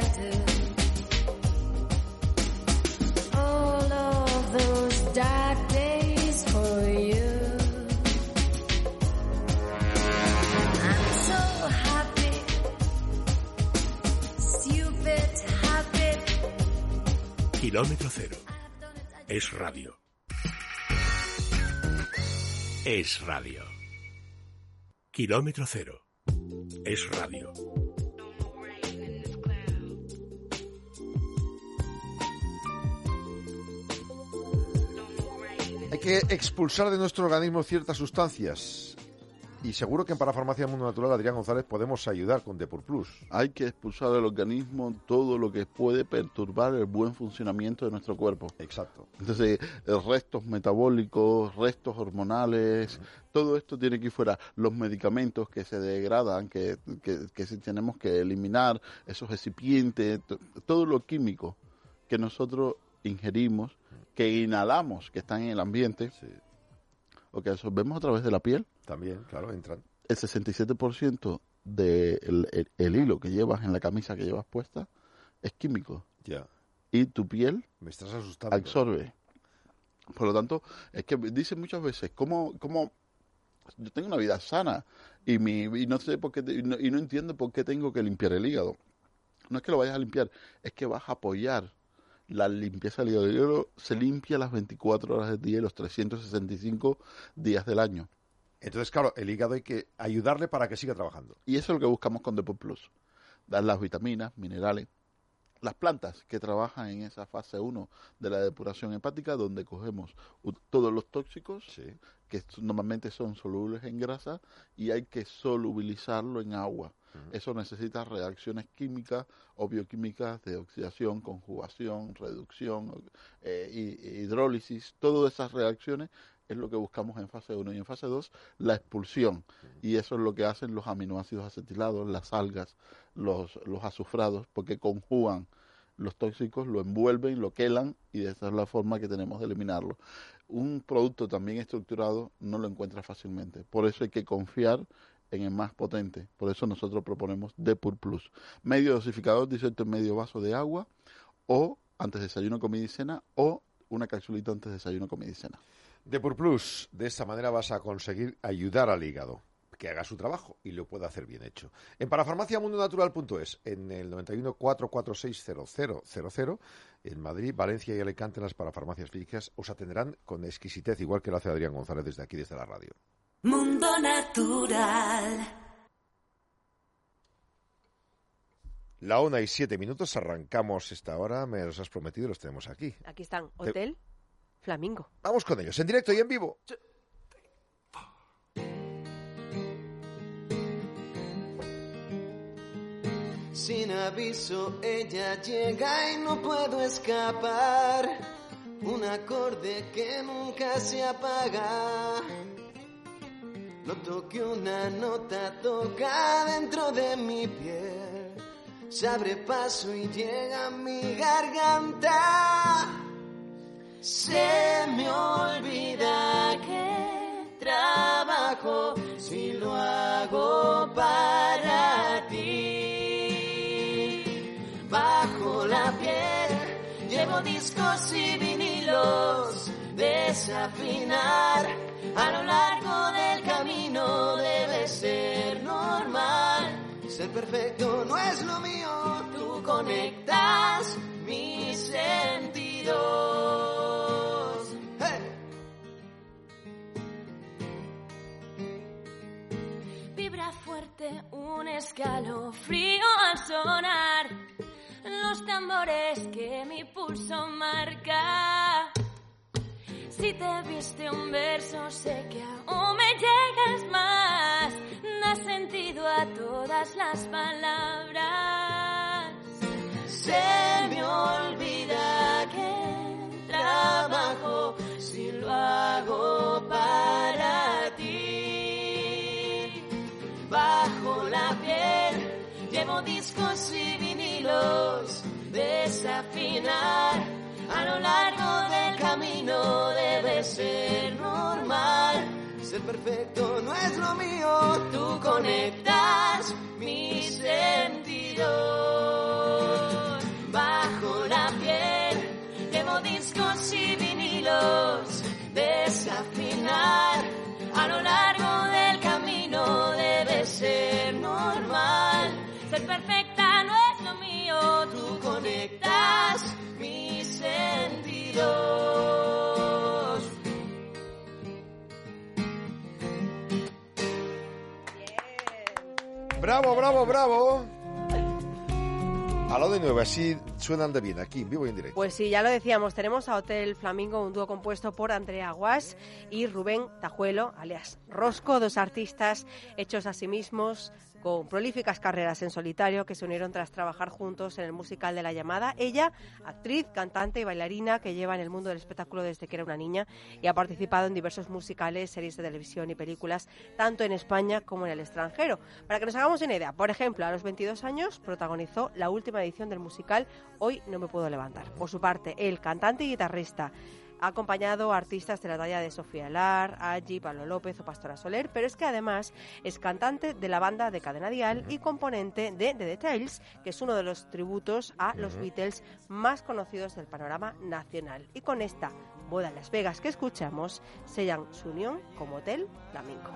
[SPEAKER 1] Kilómetro Cero. Es Radio. Es Radio. Kilómetro Cero. Es Radio.
[SPEAKER 2] Hay que expulsar de nuestro organismo ciertas sustancias. Y seguro que en Parafarmacia Mundo Natural, Adrián González, podemos ayudar con Depur Plus.
[SPEAKER 13] Hay que expulsar del organismo todo lo que puede perturbar el buen funcionamiento de nuestro cuerpo.
[SPEAKER 2] Exacto.
[SPEAKER 13] Entonces, restos metabólicos, restos hormonales, todo esto tiene que ir fuera. Los medicamentos que se degradan, que sí tenemos que eliminar, esos excipientes, todo lo químico que nosotros ingerimos, que inhalamos, que están en el ambiente, o que absorbemos a través de la piel.
[SPEAKER 2] También, claro, entran.
[SPEAKER 13] El 67% del el hilo que llevas en la camisa que llevas puesta es químico.
[SPEAKER 2] Ya.
[SPEAKER 13] Y tu piel
[SPEAKER 2] me estás asustando.
[SPEAKER 13] Absorbe. Por lo tanto, es que dicen muchas veces, ¿cómo yo tengo una vida sana y no sé por qué y no entiendo por qué tengo que limpiar el hígado? No es que lo vayas a limpiar, es que vas a apoyar la limpieza del hígado. El hígado se limpia las 24 horas del día y los 365 días del año.
[SPEAKER 2] Entonces, claro, el hígado hay que ayudarle para que siga trabajando.
[SPEAKER 13] Y eso es lo que buscamos con Depur Plus. Dar las vitaminas, minerales, las plantas que trabajan en esa fase 1 de la depuración hepática, donde cogemos todos los tóxicos, que normalmente son solubles en grasa, y hay que solubilizarlo en agua. Eso necesita reacciones químicas o bioquímicas de oxidación, conjugación, reducción, hidrólisis. Todas esas reacciones es lo que buscamos en fase 1. Y en fase 2, la expulsión. Y eso es lo que hacen los aminoácidos acetilados, las algas, los azufrados, porque conjugan los tóxicos, lo envuelven, lo quelan, y esa es la forma que tenemos de eliminarlo. Un producto también estructurado no lo encuentra fácilmente. Por eso hay que confiar en el más potente. Por eso nosotros proponemos Depur Plus. Medio dosificador, 18 medio vaso de agua, o antes de desayuno, comida y cena, o una capsulita antes de desayuno, comida y cena.
[SPEAKER 2] Depur Plus, de esta manera vas a conseguir ayudar al hígado. que haga su trabajo y lo pueda hacer bien hecho. En parafarmaciamundonatural.es, en el 91 446 0000, en Madrid, Valencia y Alicante, las parafarmacias físicas os atenderán con exquisitez, igual que lo hace Adrián González desde aquí, desde la radio.
[SPEAKER 6] Mundo Natural.
[SPEAKER 2] La 1:07, arrancamos esta hora, me los has prometido y los tenemos aquí.
[SPEAKER 4] Aquí están, Hotel Flamingo.
[SPEAKER 2] Vamos con ellos, en directo y en vivo.
[SPEAKER 20] Sin aviso ella llega y no puedo escapar. Un acorde que nunca se apaga. Noto que una nota toca dentro de mi piel. Se abre paso y llega a mi garganta. Se me olvida que trabajo si lo hago para ti. Bajo la piel llevo discos y vinilos. Desafinar a lo largo del camino debe ser normal. Ser perfecto no es lo mío. Tú conectas mis sentidos. ¡Hey!
[SPEAKER 21] Vibra fuerte un escalofrío al sonar los tambores que mi pulso marca. Si te viste un verso sé que aún me llegas más. Das sentido a todas las palabras. Se me olvida que trabajo si lo hago para ti. Bajo la piel llevo discos y vinilos. Desafinar a lo largo del camino debe ser normal. Ser perfecto no es lo mío. Tú conectas mis sentidos. Bajo la piel llevo discos y vinilos. Desafinar a lo largo del camino debe ser normal. Ser perfecta no es lo mío. Tú conectas mis sentidos.
[SPEAKER 2] ¡Bravo, bravo, bravo! A lo de nuevo, así suenan de bien, aquí, en vivo y en directo.
[SPEAKER 4] Pues sí, ya lo decíamos, tenemos a Hotel Flamingo, un dúo compuesto por Andrea Guas y Rubén Tajuelo, alias Rosco, dos artistas hechos a sí mismos, con prolíficas carreras en solitario, que se unieron tras trabajar juntos en el musical de La Llamada. Ella, actriz, cantante y bailarina que lleva en el mundo del espectáculo desde que era una niña y ha participado en diversos musicales, series de televisión y películas, tanto en España como en el extranjero. Para que nos hagamos una idea, por ejemplo, a los 22 años protagonizó la última edición del musical Hoy no me puedo levantar. Por su parte, el cantante y guitarrista ha acompañado a artistas de la talla de Sofía Alar, Aggi, Pablo López o Pastora Soler, pero es que además es cantante de la banda de Cadena Dial y componente de The Details, que es uno de los tributos a los Beatles más conocidos del panorama nacional. Y con esta boda en Las Vegas que escuchamos, sellan su unión como Hotel Flamingo.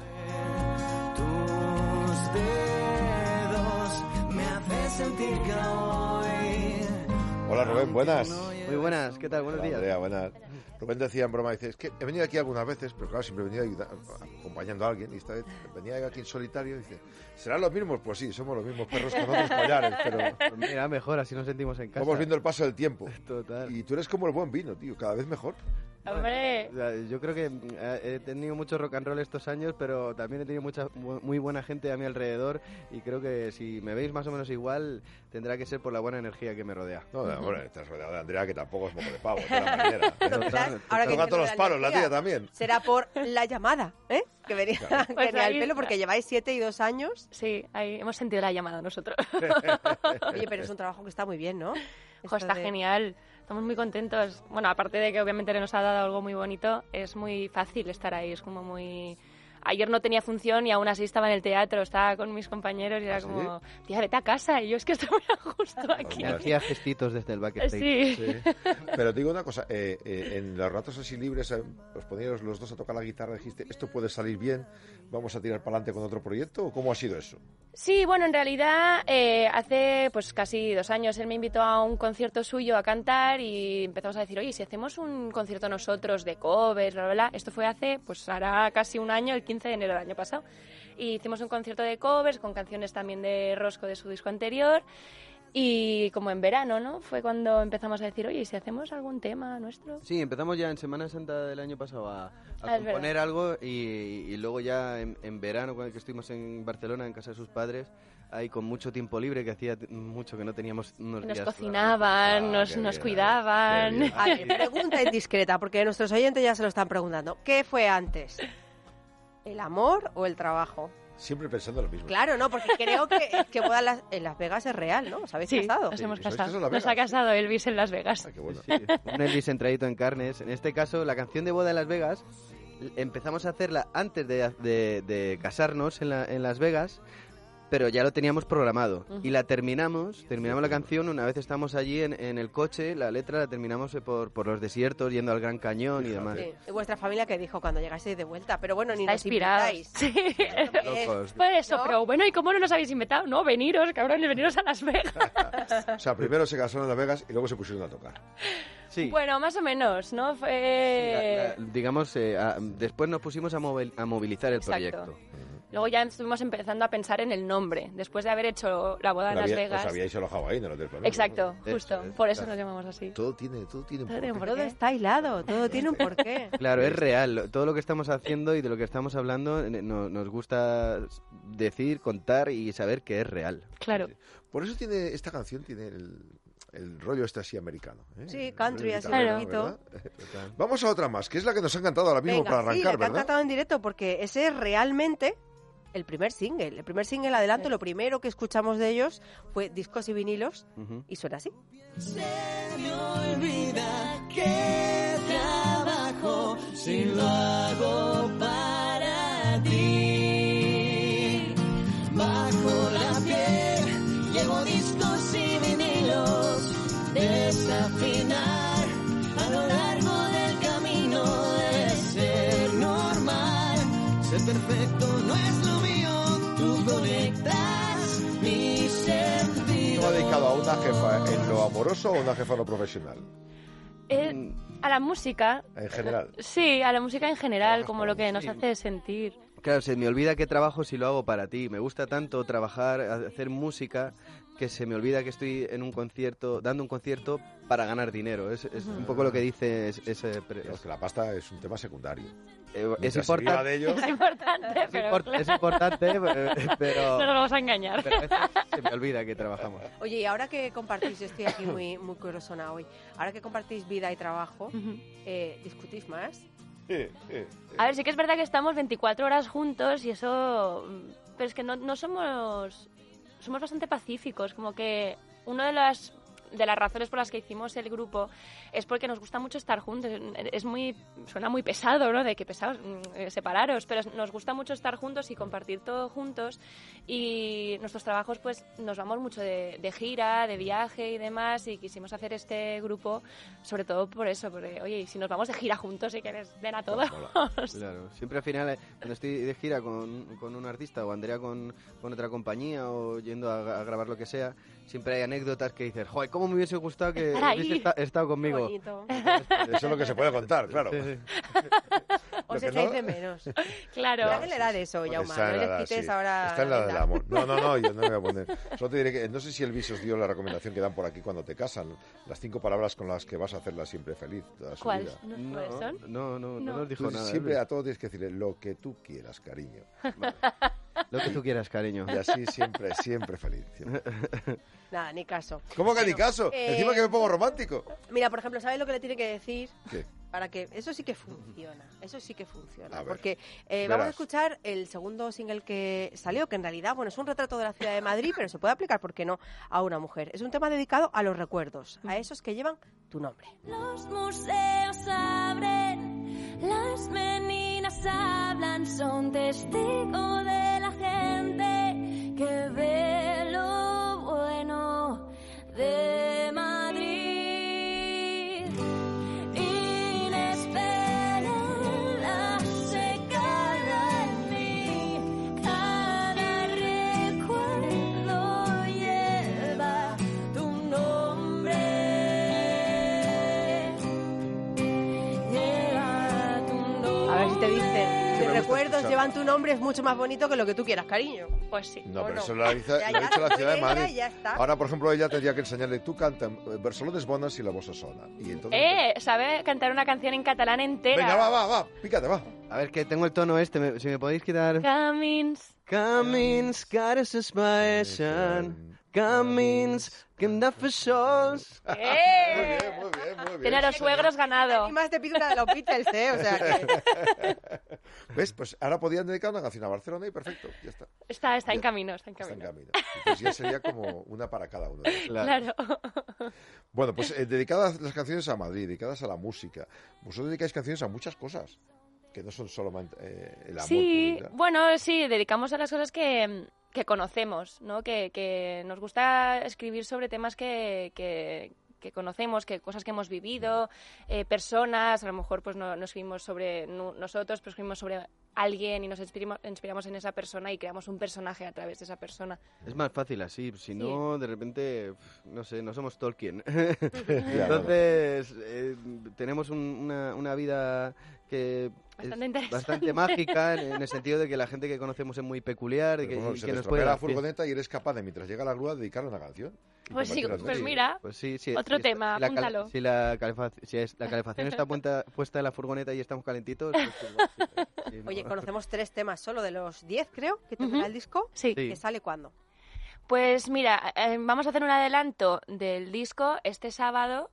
[SPEAKER 20] Tus dedos me hacen sentir que hoy...
[SPEAKER 2] Hola Rubén, buenas.
[SPEAKER 22] Muy buenas, ¿qué tal? Buenos días.
[SPEAKER 2] Andrea, buenas. Rubén decía en broma, dice, es que he venido aquí algunas veces, pero claro, siempre he venido acompañando a alguien, y esta vez venía aquí en solitario, y dice, ¿serán los mismos? Pues sí, somos los mismos perros con otros collares, pero...
[SPEAKER 22] Pues mira, mejor, así nos sentimos en casa.
[SPEAKER 2] Vamos viendo el paso del tiempo.
[SPEAKER 22] Total.
[SPEAKER 2] Y tú eres como el buen vino, tío, cada vez mejor.
[SPEAKER 21] ¡Hombre!
[SPEAKER 22] Yo creo que he tenido mucho rock and roll estos años, pero también he tenido mucha muy buena gente a mi alrededor y creo que si me veis más o menos igual, tendrá que ser por la buena energía que me rodea.
[SPEAKER 2] No, hombre, estás rodeado de Andrea, que tampoco es moco de pavo, de la manera.
[SPEAKER 4] Ahora que
[SPEAKER 2] toca todos los palos, la tía también.
[SPEAKER 4] Será por La Llamada, ¿eh? Que venía,
[SPEAKER 21] Claro. Pues
[SPEAKER 4] venía
[SPEAKER 21] ahí
[SPEAKER 4] al pelo,
[SPEAKER 21] está.
[SPEAKER 4] porque lleváis 7 y 2 años.
[SPEAKER 21] Sí, ahí hemos sentido la llamada nosotros.
[SPEAKER 4] Oye, pero es un trabajo que está muy bien, ¿no?
[SPEAKER 21] Ojo, está genial. Estamos muy contentos. Bueno, aparte de que obviamente nos ha dado algo muy bonito, es muy fácil estar ahí. Es como muy
[SPEAKER 7] ayer no tenía función y aún así estaba en el teatro, estaba con mis compañeros y era como, tía, vete a casa. Y yo, es que estoy muy a gusto aquí.
[SPEAKER 22] Hacía gestitos desde el backstage.
[SPEAKER 7] Sí.
[SPEAKER 2] Pero digo una cosa, en los ratos así libres, os poníais los dos a tocar la guitarra, dijiste, esto puede salir bien, vamos a tirar para adelante con otro proyecto, ¿o cómo ha sido eso?
[SPEAKER 7] Sí, bueno, en realidad hace pues casi 2 años él me invitó a un concierto suyo a cantar y empezamos a decir, oye, si hacemos un concierto nosotros de covers, bla, bla, bla. Esto fue hace, pues hará casi un año, el 15 de enero del año pasado. Y hicimos un concierto de covers con canciones también de Rosco de su disco anterior. Y como en verano, ¿no? Fue cuando empezamos a decir, oye, ¿y si hacemos algún tema nuestro?
[SPEAKER 22] Sí, empezamos ya en Semana Santa del año pasado a componer algo y luego ya en verano, cuando estuvimos en Barcelona, en casa de sus padres, ahí con mucho tiempo libre, que hacía mucho que no teníamos unos días.
[SPEAKER 7] Nos cocinaban, nos cuidaban.
[SPEAKER 4] Pregunta indiscreta, porque nuestros oyentes ya se lo están preguntando. ¿Qué fue antes? ¿El amor o el trabajo?
[SPEAKER 2] Siempre pensando lo mismo.
[SPEAKER 4] Claro, no, porque creo que boda en Las Vegas es real, ¿no? ¿Os habéis casado?
[SPEAKER 7] Nos hemos casado. Nos ha casado Elvis en Las Vegas.
[SPEAKER 2] Qué bueno.
[SPEAKER 22] Sí, un Elvis entradito en carnes. En este caso, la canción de boda en Las Vegas empezamos a hacerla antes de casarnos en Las Vegas, pero ya lo teníamos programado. Y la terminamos la canción, una vez estamos allí en el coche, la letra la terminamos por los desiertos, yendo al Gran Cañón y demás.
[SPEAKER 4] Sí. ¿Y vuestra familia qué dijo cuando llegasteis de vuelta? Pero bueno, ni
[SPEAKER 7] Está
[SPEAKER 4] nos invitáis.
[SPEAKER 7] Sí.
[SPEAKER 22] Locos.
[SPEAKER 7] Por eso,
[SPEAKER 4] ¿no?
[SPEAKER 7] pero bueno, ¿y cómo no nos habéis invitado? No, veniros, cabrones, veniros a Las Vegas.
[SPEAKER 2] O sea, primero se casaron en Las Vegas y luego se pusieron a tocar.
[SPEAKER 22] Sí.
[SPEAKER 7] Bueno, más o menos, ¿no? Fue...
[SPEAKER 22] Digamos, después nos pusimos a movilizar el proyecto.
[SPEAKER 7] Luego ya estuvimos empezando a pensar en el nombre, después de haber hecho la boda en Las Vegas.
[SPEAKER 2] Os habíais alojado ahí en el Hotel Planeta.
[SPEAKER 7] Exacto, justo. Por eso nos llamamos así.
[SPEAKER 2] Todo tiene un porqué.
[SPEAKER 4] Todo está hilado, todo tiene un porqué.
[SPEAKER 22] Claro, es real. Todo lo que estamos haciendo y de lo que estamos hablando nos gusta decir, contar y saber que es real.
[SPEAKER 7] Claro.
[SPEAKER 2] Por eso tiene esta canción tiene el rollo este así americano.
[SPEAKER 4] Sí, country, así
[SPEAKER 2] bonito. Vamos a otra más, que es la que nos ha encantado ahora mismo.
[SPEAKER 4] Venga,
[SPEAKER 2] para arrancar,
[SPEAKER 4] sí, la que
[SPEAKER 2] ¿verdad?
[SPEAKER 4] ha cantado en directo, porque ese es realmente el primer single. El primer single, adelanto, lo primero que escuchamos de ellos fue Discos y Vinilos, y suena así.
[SPEAKER 20] Se me olvida que trabajo si lo hago para ti. Bajo la piel llevo discos y vinilos, desafinar a lo largo del camino debe ser normal. Ser perfecto no es lo mío, tú conectas mis sentidos.
[SPEAKER 2] ¿Está dedicado a una jefa en lo amoroso o a una jefa en lo profesional?
[SPEAKER 7] A la música.
[SPEAKER 2] En general.
[SPEAKER 7] Sí, a la música en general, como lo que nos hace sentir.
[SPEAKER 22] Claro, se me olvida que trabajo si lo hago para ti. Me gusta tanto trabajar, hacer música, que se me olvida que estoy en un concierto, dando un concierto para ganar dinero. Es un poco lo que dice ese...
[SPEAKER 2] Es que la pasta es un tema secundario.
[SPEAKER 22] Es importante.
[SPEAKER 2] De ellos,
[SPEAKER 7] Es importante, pero
[SPEAKER 22] es importante, pero...
[SPEAKER 7] No nos vamos a engañar.
[SPEAKER 22] Pero a veces se me olvida que trabajamos.
[SPEAKER 4] Oye, y ahora que compartís, estoy aquí muy curosona hoy, ahora que compartís vida y trabajo, ¿discutís más?
[SPEAKER 7] A ver, sí que es verdad que estamos 24 horas juntos y eso... Pero es que no somos... Somos bastante pacíficos, como que una de las razones por las que hicimos el grupo es porque nos gusta mucho estar juntos. Suena muy pesado, ¿no? De que pesados, separaros, pero nos gusta mucho estar juntos y compartir todo juntos. Y nuestros trabajos, pues, nos vamos mucho de gira, de viaje y demás, y quisimos hacer este grupo, sobre todo por eso, porque, oye, si nos vamos de gira juntos y que les den a todos.
[SPEAKER 22] Claro, siempre al final, cuando estoy de gira con un artista o Andrea con otra compañía o yendo a grabar lo que sea, siempre hay anécdotas que dices, joder, ¿cómo me hubiese gustado que hubiese estado conmigo?
[SPEAKER 2] Eso es lo que se puede contar, claro.
[SPEAKER 22] Sí.
[SPEAKER 4] Os echáis de menos.
[SPEAKER 7] Claro.
[SPEAKER 4] Mira que le da de eso, Jaume. No les quites ahora...
[SPEAKER 2] Está en la del amor. No, yo no me voy a poner. Solo te diré que no sé si Elvis os dio la recomendación que dan por aquí cuando te casan. Las 5 palabras con las que vas a hacerla siempre feliz toda su
[SPEAKER 7] ¿Cuál?
[SPEAKER 2] vida.
[SPEAKER 7] ¿Cuáles son?
[SPEAKER 22] No nos dijo nada.
[SPEAKER 2] Siempre a todos tienes que decirle lo que tú quieras, cariño.
[SPEAKER 22] Lo que tú quieras, cariño.
[SPEAKER 2] Y así siempre feliz. Siempre.
[SPEAKER 4] Nada, ni caso.
[SPEAKER 2] ¿Cómo que ni caso? Encima que me pongo romántico.
[SPEAKER 4] Mira, por ejemplo, ¿sabes lo que le tiene que decir?
[SPEAKER 2] ¿Qué?
[SPEAKER 4] Para que eso sí que funciona. Eso sí que funciona.
[SPEAKER 2] A ver,
[SPEAKER 4] porque
[SPEAKER 2] verás.
[SPEAKER 4] vamos a escuchar el segundo single que salió, que en realidad, bueno, es un retrato de la ciudad de Madrid, pero se puede aplicar, ¿por qué no?, a una mujer. Es un tema dedicado a los recuerdos, a esos que llevan tu nombre.
[SPEAKER 21] Los museos abren, las meninas hablan son testigo de la gente que ve lo bueno de Madrid. Inesperada se queda en mí, cada recuerdo lleva tu nombre. Lleva tu nombre.
[SPEAKER 4] A ver si te dicen. Mis recuerdos llevan tu nombre, es mucho más bonito que lo que tú quieras, cariño.
[SPEAKER 7] Pues sí.
[SPEAKER 2] No, pero eso lo ha dicho la ciudad de Madrid. Ahora, por ejemplo, ella tendría que enseñarle, tú canta Barcelones bones y la voz sona. Y entonces,
[SPEAKER 7] sabe cantar una canción en catalán entera.
[SPEAKER 2] venga, va, pícate, va.
[SPEAKER 22] A ver, que tengo el tono este, si me podéis quitar...
[SPEAKER 7] Camins.
[SPEAKER 22] Camins que ara s'esmaeixen, camins que hem de fer sols.
[SPEAKER 2] Muy bien, muy bien.
[SPEAKER 7] Tiene a los suegros ganado.
[SPEAKER 4] Y más te pido una de los Beatles, o sea que...
[SPEAKER 2] ¿Ves? Pues ahora podían dedicar una canción a Barcelona y perfecto, ya está.
[SPEAKER 7] Está en camino, está en camino.
[SPEAKER 2] Entonces ya sería como una para cada uno.
[SPEAKER 7] Claro.
[SPEAKER 2] Bueno, pues dedicadas las canciones a Madrid, dedicadas a la música. Vosotros dedicáis canciones a muchas cosas, que no son solo el amor.
[SPEAKER 7] Sí,
[SPEAKER 2] puro,
[SPEAKER 7] bueno, sí, dedicamos a las cosas que conocemos, ¿no? Que nos gusta escribir sobre temas que conocemos, que cosas que hemos vivido, personas, a lo mejor pues no escribimos sobre nosotros, pero escribimos sobre alguien y nos inspiramos en esa persona y creamos un personaje a través de esa persona.
[SPEAKER 22] Es más fácil así, si no, de repente, no sé, no somos Tolkien. Entonces, tenemos una vida que bastante mágica en el sentido de que la gente que conocemos es muy peculiar,
[SPEAKER 2] que
[SPEAKER 22] nos puede
[SPEAKER 2] la furgoneta y eres capaz de, mientras llega la grúa, dedicarle una canción.
[SPEAKER 7] Pues sí, pues mira, otro tema, apúntalo.
[SPEAKER 22] Si la calefacción está puesta en la furgoneta y estamos calentitos... Pues, sí,
[SPEAKER 4] Oye, conocemos 3 temas solo de los 10, creo, que tendrá el disco.
[SPEAKER 7] Sí.
[SPEAKER 4] ¿Que sale cuándo?
[SPEAKER 7] Pues mira, vamos a hacer un adelanto del disco este sábado.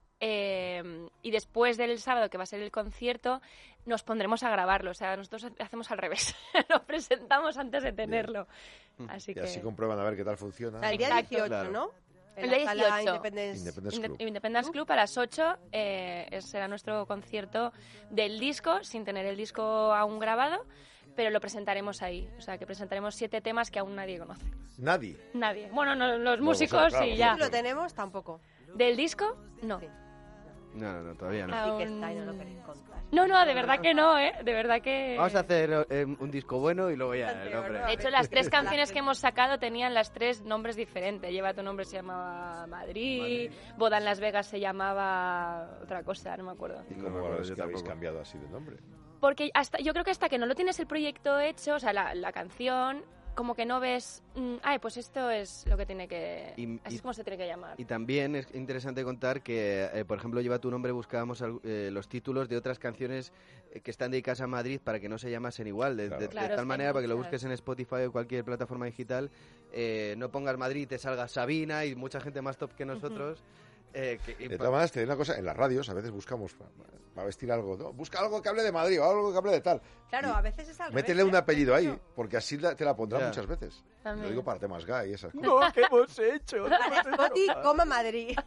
[SPEAKER 7] Y después del sábado, que va a ser el concierto, nos pondremos a grabarlo. O sea, nosotros hacemos al revés. Lo presentamos antes de tenerlo. Así que...
[SPEAKER 2] así comprueban a ver qué tal funciona.
[SPEAKER 4] El día 18, ¿no?
[SPEAKER 7] El día 18.
[SPEAKER 2] Independence
[SPEAKER 7] Club a las 8 será nuestro concierto del disco, sin tener el disco aún grabado, pero lo presentaremos ahí. O sea, que presentaremos 7 temas que aún nadie conoce.
[SPEAKER 2] ¿Nadie?
[SPEAKER 7] Nadie. Bueno, los músicos
[SPEAKER 2] claro,
[SPEAKER 7] y ya.
[SPEAKER 4] ¿Lo tenemos? Tampoco.
[SPEAKER 7] ¿Del disco? No.
[SPEAKER 4] Sí.
[SPEAKER 22] No, todavía no.
[SPEAKER 4] Sí que está y no lo queréis contar.
[SPEAKER 7] No, de verdad que no, ¿eh? De verdad que...
[SPEAKER 22] Vamos a hacer un disco bueno y luego ya el nombre.
[SPEAKER 7] De hecho, las 3 canciones que hemos sacado tenían las 3 nombres diferentes. Lleva tu nombre se llamaba Madrid, Boda en Las Vegas se llamaba otra cosa, no me acuerdo.
[SPEAKER 2] ¿Y cómo es que habéis cambiado así de nombre?
[SPEAKER 7] Porque yo creo que hasta que no lo tienes el proyecto hecho, o sea, la canción... como que no ves, pues esto es lo que tiene que... así es como se tiene que llamar.
[SPEAKER 22] Y también es interesante contar que, por ejemplo, Lleva tu nombre, buscábamos los títulos de otras canciones que están dedicadas a Madrid para que no se llamasen igual, de tal manera para que lo busques en Spotify o cualquier plataforma digital, no pongas Madrid y te salga Sabina y mucha gente más top que nosotros.
[SPEAKER 2] De todas maneras, te digo una cosa, en las radios a veces buscamos para vestir algo, ¿no? Busca algo que hable de Madrid o algo que hable de tal.
[SPEAKER 4] Claro, a veces es al revés.
[SPEAKER 2] Métele un apellido ahí, porque así te la pondrán muchas veces.
[SPEAKER 7] También.
[SPEAKER 2] Lo digo para temas gay y esas cosas.
[SPEAKER 22] No, ¿qué hemos hecho?
[SPEAKER 4] Spoti, coma Madrid.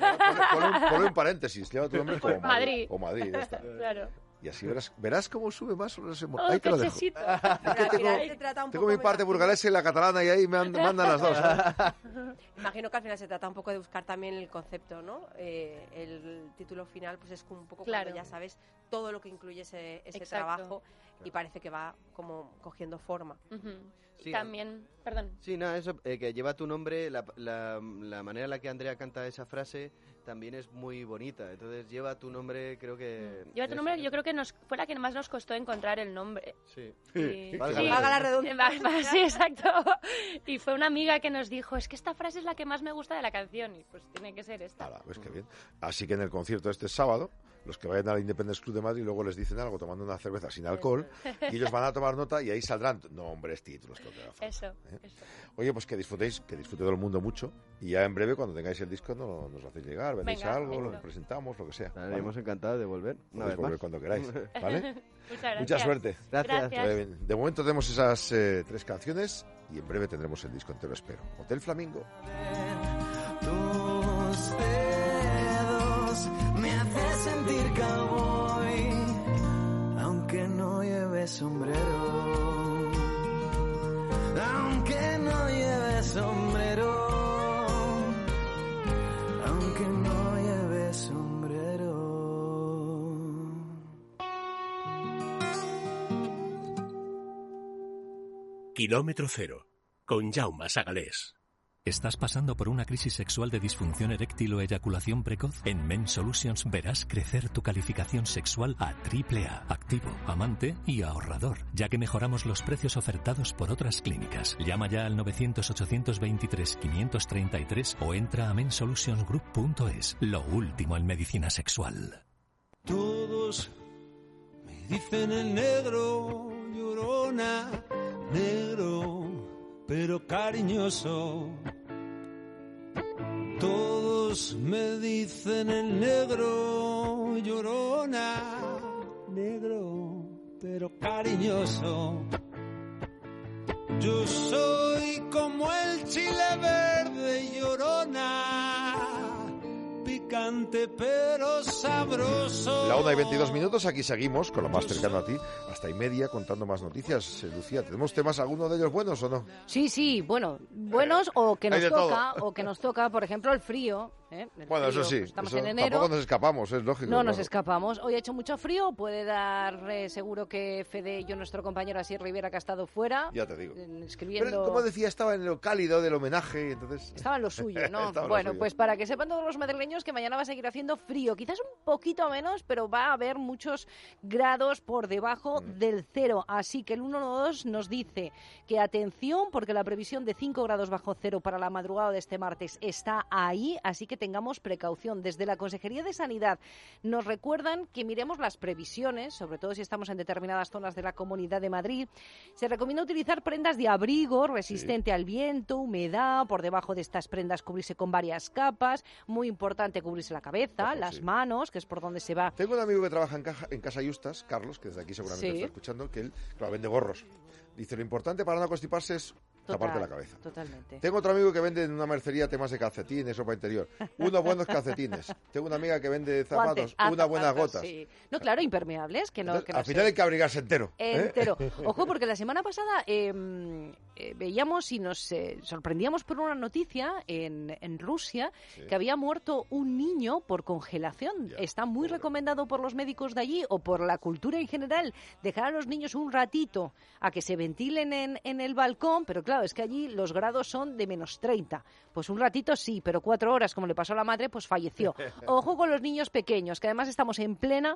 [SPEAKER 2] Ponle un paréntesis, lleva tu nombre como
[SPEAKER 7] Madrid.
[SPEAKER 2] O Madrid, ya está.
[SPEAKER 7] Claro.
[SPEAKER 2] Y así verás cómo sube más sobre ese
[SPEAKER 7] Oh,
[SPEAKER 2] ahí te lo dejo. Tengo mi parte burgalesa y la catalana y ahí me mandan las dos.
[SPEAKER 4] Imagino que al final se trata un poco de buscar también el concepto, ¿no? El título final pues es como un poco cuando ya sabes todo lo que incluye ese trabajo y parece que va como cogiendo forma.
[SPEAKER 22] Sí,
[SPEAKER 7] también, perdón.
[SPEAKER 22] Sí, nada, eso, que lleva tu nombre, la manera en la que Andrea canta esa frase también es muy bonita. Entonces, lleva tu nombre, creo que...
[SPEAKER 7] Lleva tu nombre, yo creo que fue la que más nos costó encontrar el nombre.
[SPEAKER 22] Sí.
[SPEAKER 4] Valga la redundancia.
[SPEAKER 7] Sí, exacto. Y fue una amiga que nos dijo, es que esta frase es la que más me gusta de la canción. Y pues tiene que ser esta.
[SPEAKER 2] Pues qué bien. Así que en el concierto este sábado, los que vayan al Independence Club de Madrid luego les dicen algo tomando una cerveza sin alcohol y ellos van a tomar nota y ahí saldrán nombres, títulos, todo lo que haga falta,
[SPEAKER 7] eso.
[SPEAKER 2] Oye, pues que disfrute todo el mundo mucho y ya en breve cuando tengáis el disco nos lo hacéis llegar, vendéis algo, lo presentamos, lo que sea.
[SPEAKER 22] Estaremos encantados de volver.
[SPEAKER 2] Podéis volver cuando queráis, ¿vale?
[SPEAKER 7] Mucha
[SPEAKER 2] suerte.
[SPEAKER 22] Gracias.
[SPEAKER 2] De momento tenemos esas 3 canciones y en breve tendremos el disco entero, espero. Hotel Flamingo.
[SPEAKER 20] Tus dedos me hacen sentir cowboy, aunque aunque no lleve sombrero, aunque no lleve sombrero, aunque no lleve sombrero.
[SPEAKER 1] Kilómetro Cero, con Jaume Sagalés.
[SPEAKER 8] ¿Estás pasando por una crisis sexual de disfunción eréctil o eyaculación precoz? En Men Solutions verás crecer tu calificación sexual a AAA, activo, amante y ahorrador, ya que mejoramos los precios ofertados por otras clínicas. Llama ya al 900-823-533 o entra a mensolutionsgroup.es. Lo último en medicina sexual.
[SPEAKER 20] Todos me dicen el negro, llorona, negro, pero cariñoso. Todos me dicen el negro, llorona, negro, pero cariñoso. Yo soy como el chile verde, llorona, picante pero sabroso.
[SPEAKER 2] La 1:22, aquí seguimos con lo más cercano a ti, hasta y media, contando más noticias. Lucía, ¿tenemos temas, alguno de ellos buenos o no?
[SPEAKER 3] Sí, bueno, buenos o que nos toca, por ejemplo, el frío.
[SPEAKER 2] Bueno,
[SPEAKER 3] frío,
[SPEAKER 2] eso sí,
[SPEAKER 3] pues estamos
[SPEAKER 2] eso
[SPEAKER 3] en enero.
[SPEAKER 2] Tampoco nos escapamos, es lógico.
[SPEAKER 3] No nos escapamos. Hoy ha hecho mucho frío, puede dar seguro que Fede y yo, nuestro compañero Asier Rivera, que ha estado fuera.
[SPEAKER 2] Ya te digo.
[SPEAKER 3] Escribiendo...
[SPEAKER 2] Pero, como decía, estaba en lo cálido del homenaje, entonces...
[SPEAKER 3] Estaba en lo suyo, ¿no? Bueno, pues para que sepan todos los madrileños que mañana va a seguir haciendo frío. Quizás un poquito menos, pero va a haber muchos grados por debajo del cero. Así que el 112 nos dice que atención, porque la previsión de 5 grados bajo cero para la madrugada de este martes está ahí, así que tengamos precaución. Desde la Consejería de Sanidad nos recuerdan que miremos las previsiones, sobre todo si estamos en determinadas zonas de la Comunidad de Madrid. Se recomienda utilizar prendas de abrigo resistente al viento, humedad. Por debajo de estas prendas cubrirse con varias capas. Muy importante cubrirse la cabeza, las manos, que es por donde se va.
[SPEAKER 2] Tengo un amigo que trabaja en Casa Justas, Carlos, que desde aquí seguramente está escuchando, que él, claro, vende gorros. Dice, lo importante para no constiparse es taparte la cabeza.
[SPEAKER 3] Totalmente.
[SPEAKER 2] Tengo otro amigo que vende en una mercería temas de calcetines, ropa interior. Unos buenos calcetines. Tengo una amiga que vende zapatos, unas buenas gotas.
[SPEAKER 3] Sí. No, claro, impermeables.
[SPEAKER 2] Entonces, al final hay que abrigarse entero.
[SPEAKER 3] Entero. Ojo, porque la semana pasada veíamos y nos sorprendíamos por una noticia en Rusia que había muerto un niño por congelación. Está muy recomendado por los médicos de allí o por la cultura en general dejar a los niños un ratito a que se ventilen en el balcón, pero claro, es que allí los grados son de -30. Pues un ratito sí, pero 4 horas, como le pasó a la madre, pues falleció. Ojo con los niños pequeños, que además estamos en plena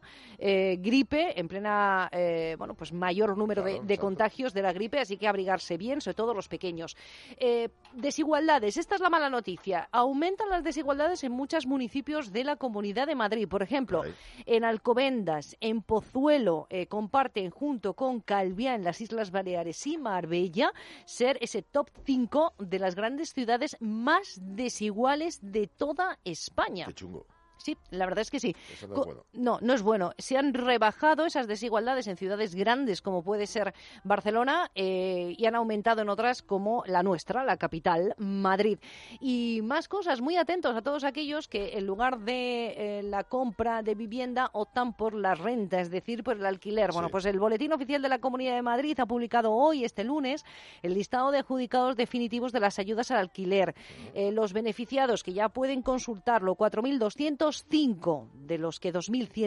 [SPEAKER 3] gripe, en plena, pues mayor número de contagios de la gripe, así que abrigarse bien, sobre todo los pequeños. Desigualdades, esta es la mala noticia. Aumentan las desigualdades en muchos municipios de la Comunidad de Madrid. Por ejemplo, en Alcobendas, en Pozuelo, comparten junto con Calviá en las Islas Baleares y Marbella ser ese top 5 de las grandes ciudades más desiguales de toda España.
[SPEAKER 2] Qué chungo.
[SPEAKER 3] Sí, la verdad es que sí.
[SPEAKER 2] Eso no es bueno.
[SPEAKER 3] No es bueno. Se han rebajado esas desigualdades en ciudades grandes como puede ser Barcelona y han aumentado en otras como la nuestra, la capital, Madrid. Y más cosas, muy atentos a todos aquellos que en lugar de la compra de vivienda optan por la renta, es decir, por el alquiler. Bueno, pues el Boletín Oficial de la Comunidad de Madrid ha publicado hoy, este lunes, el listado de adjudicados definitivos de las ayudas al alquiler. Los beneficiados que ya pueden consultarlo, 4.205, de los que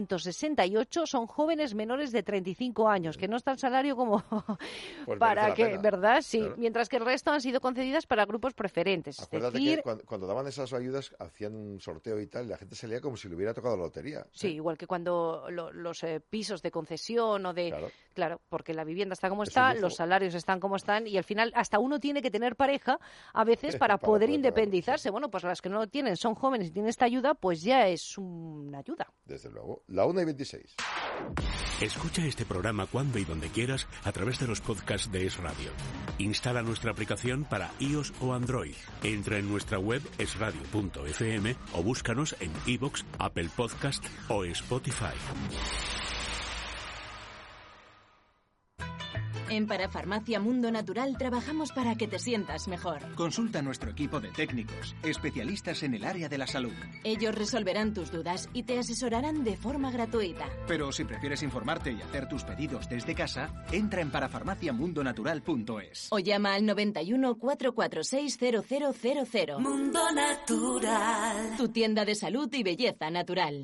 [SPEAKER 3] 2.168 son jóvenes menores de 35 años, que no está el salario como
[SPEAKER 2] pues
[SPEAKER 3] para que, ¿verdad? Sí, claro. Mientras que el resto han sido concedidas para grupos preferentes.
[SPEAKER 2] Acuérdate que cuando daban esas ayudas hacían un sorteo y tal, y la gente salía como si le hubiera tocado la lotería.
[SPEAKER 3] Sí, igual que cuando los pisos de concesión o de... Claro, porque la vivienda está como está, los salarios están como están, y al final hasta uno tiene que tener pareja a veces para poder independizarse. Bueno, pues las que no lo tienen, son jóvenes y tienen esta ayuda, pues ya es una ayuda.
[SPEAKER 2] Desde luego. La 1:26.
[SPEAKER 1] Escucha este programa cuando y donde quieras a través de los podcasts de Es Radio. Instala nuestra aplicación para iOS o Android. Entra en nuestra web esradio.fm o búscanos en iVoox, Apple Podcast o Spotify.
[SPEAKER 9] En Parafarmacia Mundo Natural trabajamos para que te sientas mejor.
[SPEAKER 10] Consulta a nuestro equipo de técnicos, especialistas en el área de la salud.
[SPEAKER 9] Ellos resolverán tus dudas y te asesorarán de forma gratuita.
[SPEAKER 10] Pero si prefieres informarte y hacer tus pedidos desde casa, entra en parafarmaciamundonatural.es.
[SPEAKER 9] O llama al 91 446 0000.
[SPEAKER 6] Mundo Natural.
[SPEAKER 9] Tu tienda de salud y belleza natural.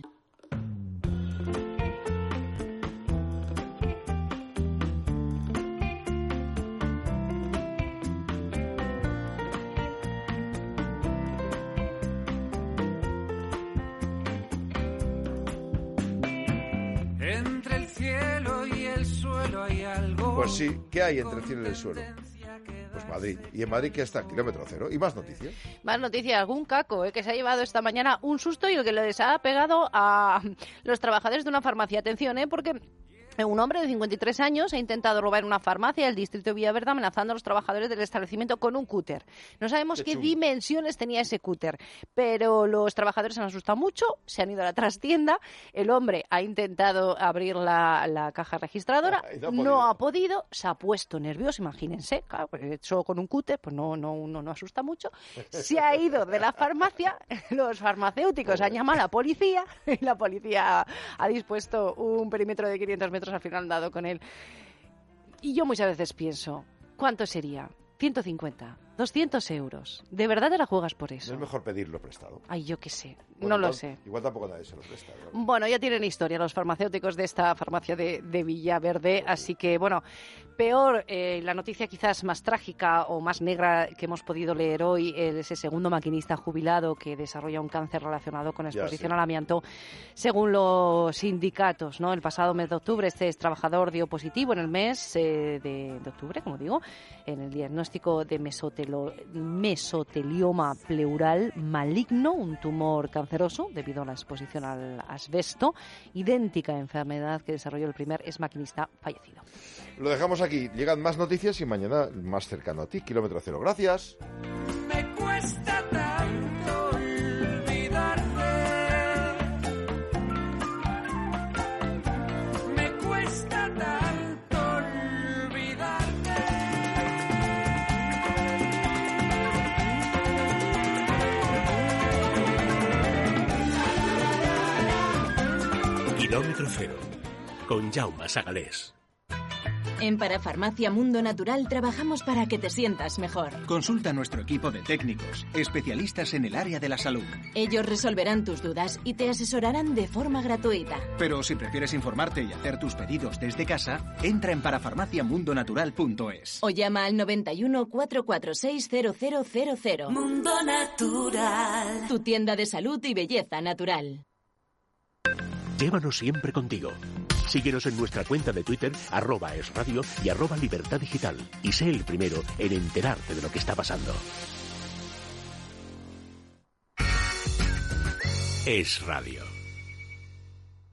[SPEAKER 20] Entre el cielo y el suelo hay algo.
[SPEAKER 2] Pues sí, ¿qué hay entre el cielo y el suelo? Pues Madrid. ¿Y en Madrid qué está? Kilómetro cero. ¿Y más noticias?
[SPEAKER 3] Más noticias. Algún caco que se ha llevado esta mañana un susto y el que les ha pegado a los trabajadores de una farmacia. Atención, porque un hombre de 53 años ha intentado robar una farmacia del distrito de Villaverde amenazando a los trabajadores del establecimiento con un cúter. No sabemos qué dimensiones tenía ese cúter, pero los trabajadores se han asustado mucho, se han ido a la trastienda, el hombre ha intentado abrir la caja registradora, no ha podido, se ha puesto nervioso, imagínense, claro, porque solo con un cúter pues no asusta mucho, se ha ido de la farmacia, los farmacéuticos han llamado a la policía y la policía ha dispuesto un perímetro de 500 metros. Al final han dado con él. Y yo muchas veces pienso, ¿cuánto sería? 150, 200 euros. ¿De verdad te la juegas por eso?
[SPEAKER 2] ¿No es mejor pedirlo prestado?
[SPEAKER 3] Ay, yo qué sé,
[SPEAKER 2] bueno,
[SPEAKER 3] no lo sé.
[SPEAKER 2] Igual tampoco nadie se lo presta, ¿no?
[SPEAKER 3] Bueno, ya tienen historia los farmacéuticos de esta farmacia de Villaverde, así que, bueno, peor, la noticia quizás más trágica o más negra que hemos podido leer hoy es ese segundo maquinista jubilado que desarrolla un cáncer relacionado con exposición al amianto, según los sindicatos, ¿no? El pasado mes de octubre este trabajador dio positivo en el mes de octubre, como digo, en el diagnóstico de mesotelioma pleural maligno, un tumor canceroso debido a la exposición al asbesto, idéntica enfermedad que desarrolló el primer ex maquinista fallecido.
[SPEAKER 2] Lo dejamos aquí. Llegan más noticias y mañana más cercano a ti, Kilómetro Cero. Gracias.
[SPEAKER 20] Me cuesta tanto olvidarte. Me cuesta tanto olvidarte.
[SPEAKER 1] Kilómetro Cero, con Jaume Sagalés.
[SPEAKER 9] En Parafarmacia Mundo Natural trabajamos para que te sientas mejor.
[SPEAKER 10] Consulta a nuestro equipo de técnicos, especialistas en el área de la salud.
[SPEAKER 9] Ellos resolverán tus dudas y te asesorarán de forma gratuita.
[SPEAKER 10] Pero si prefieres informarte y hacer tus pedidos desde casa, entra en parafarmaciamundonatural.es.
[SPEAKER 9] O llama al 91 446 0000.
[SPEAKER 6] Mundo Natural.
[SPEAKER 9] Tu tienda de salud y belleza natural.
[SPEAKER 1] Llévanos siempre contigo. Síguenos en nuestra cuenta de Twitter, @esradio y @libertaddigital. Y sé el primero en enterarte de lo que está pasando. Es Radio.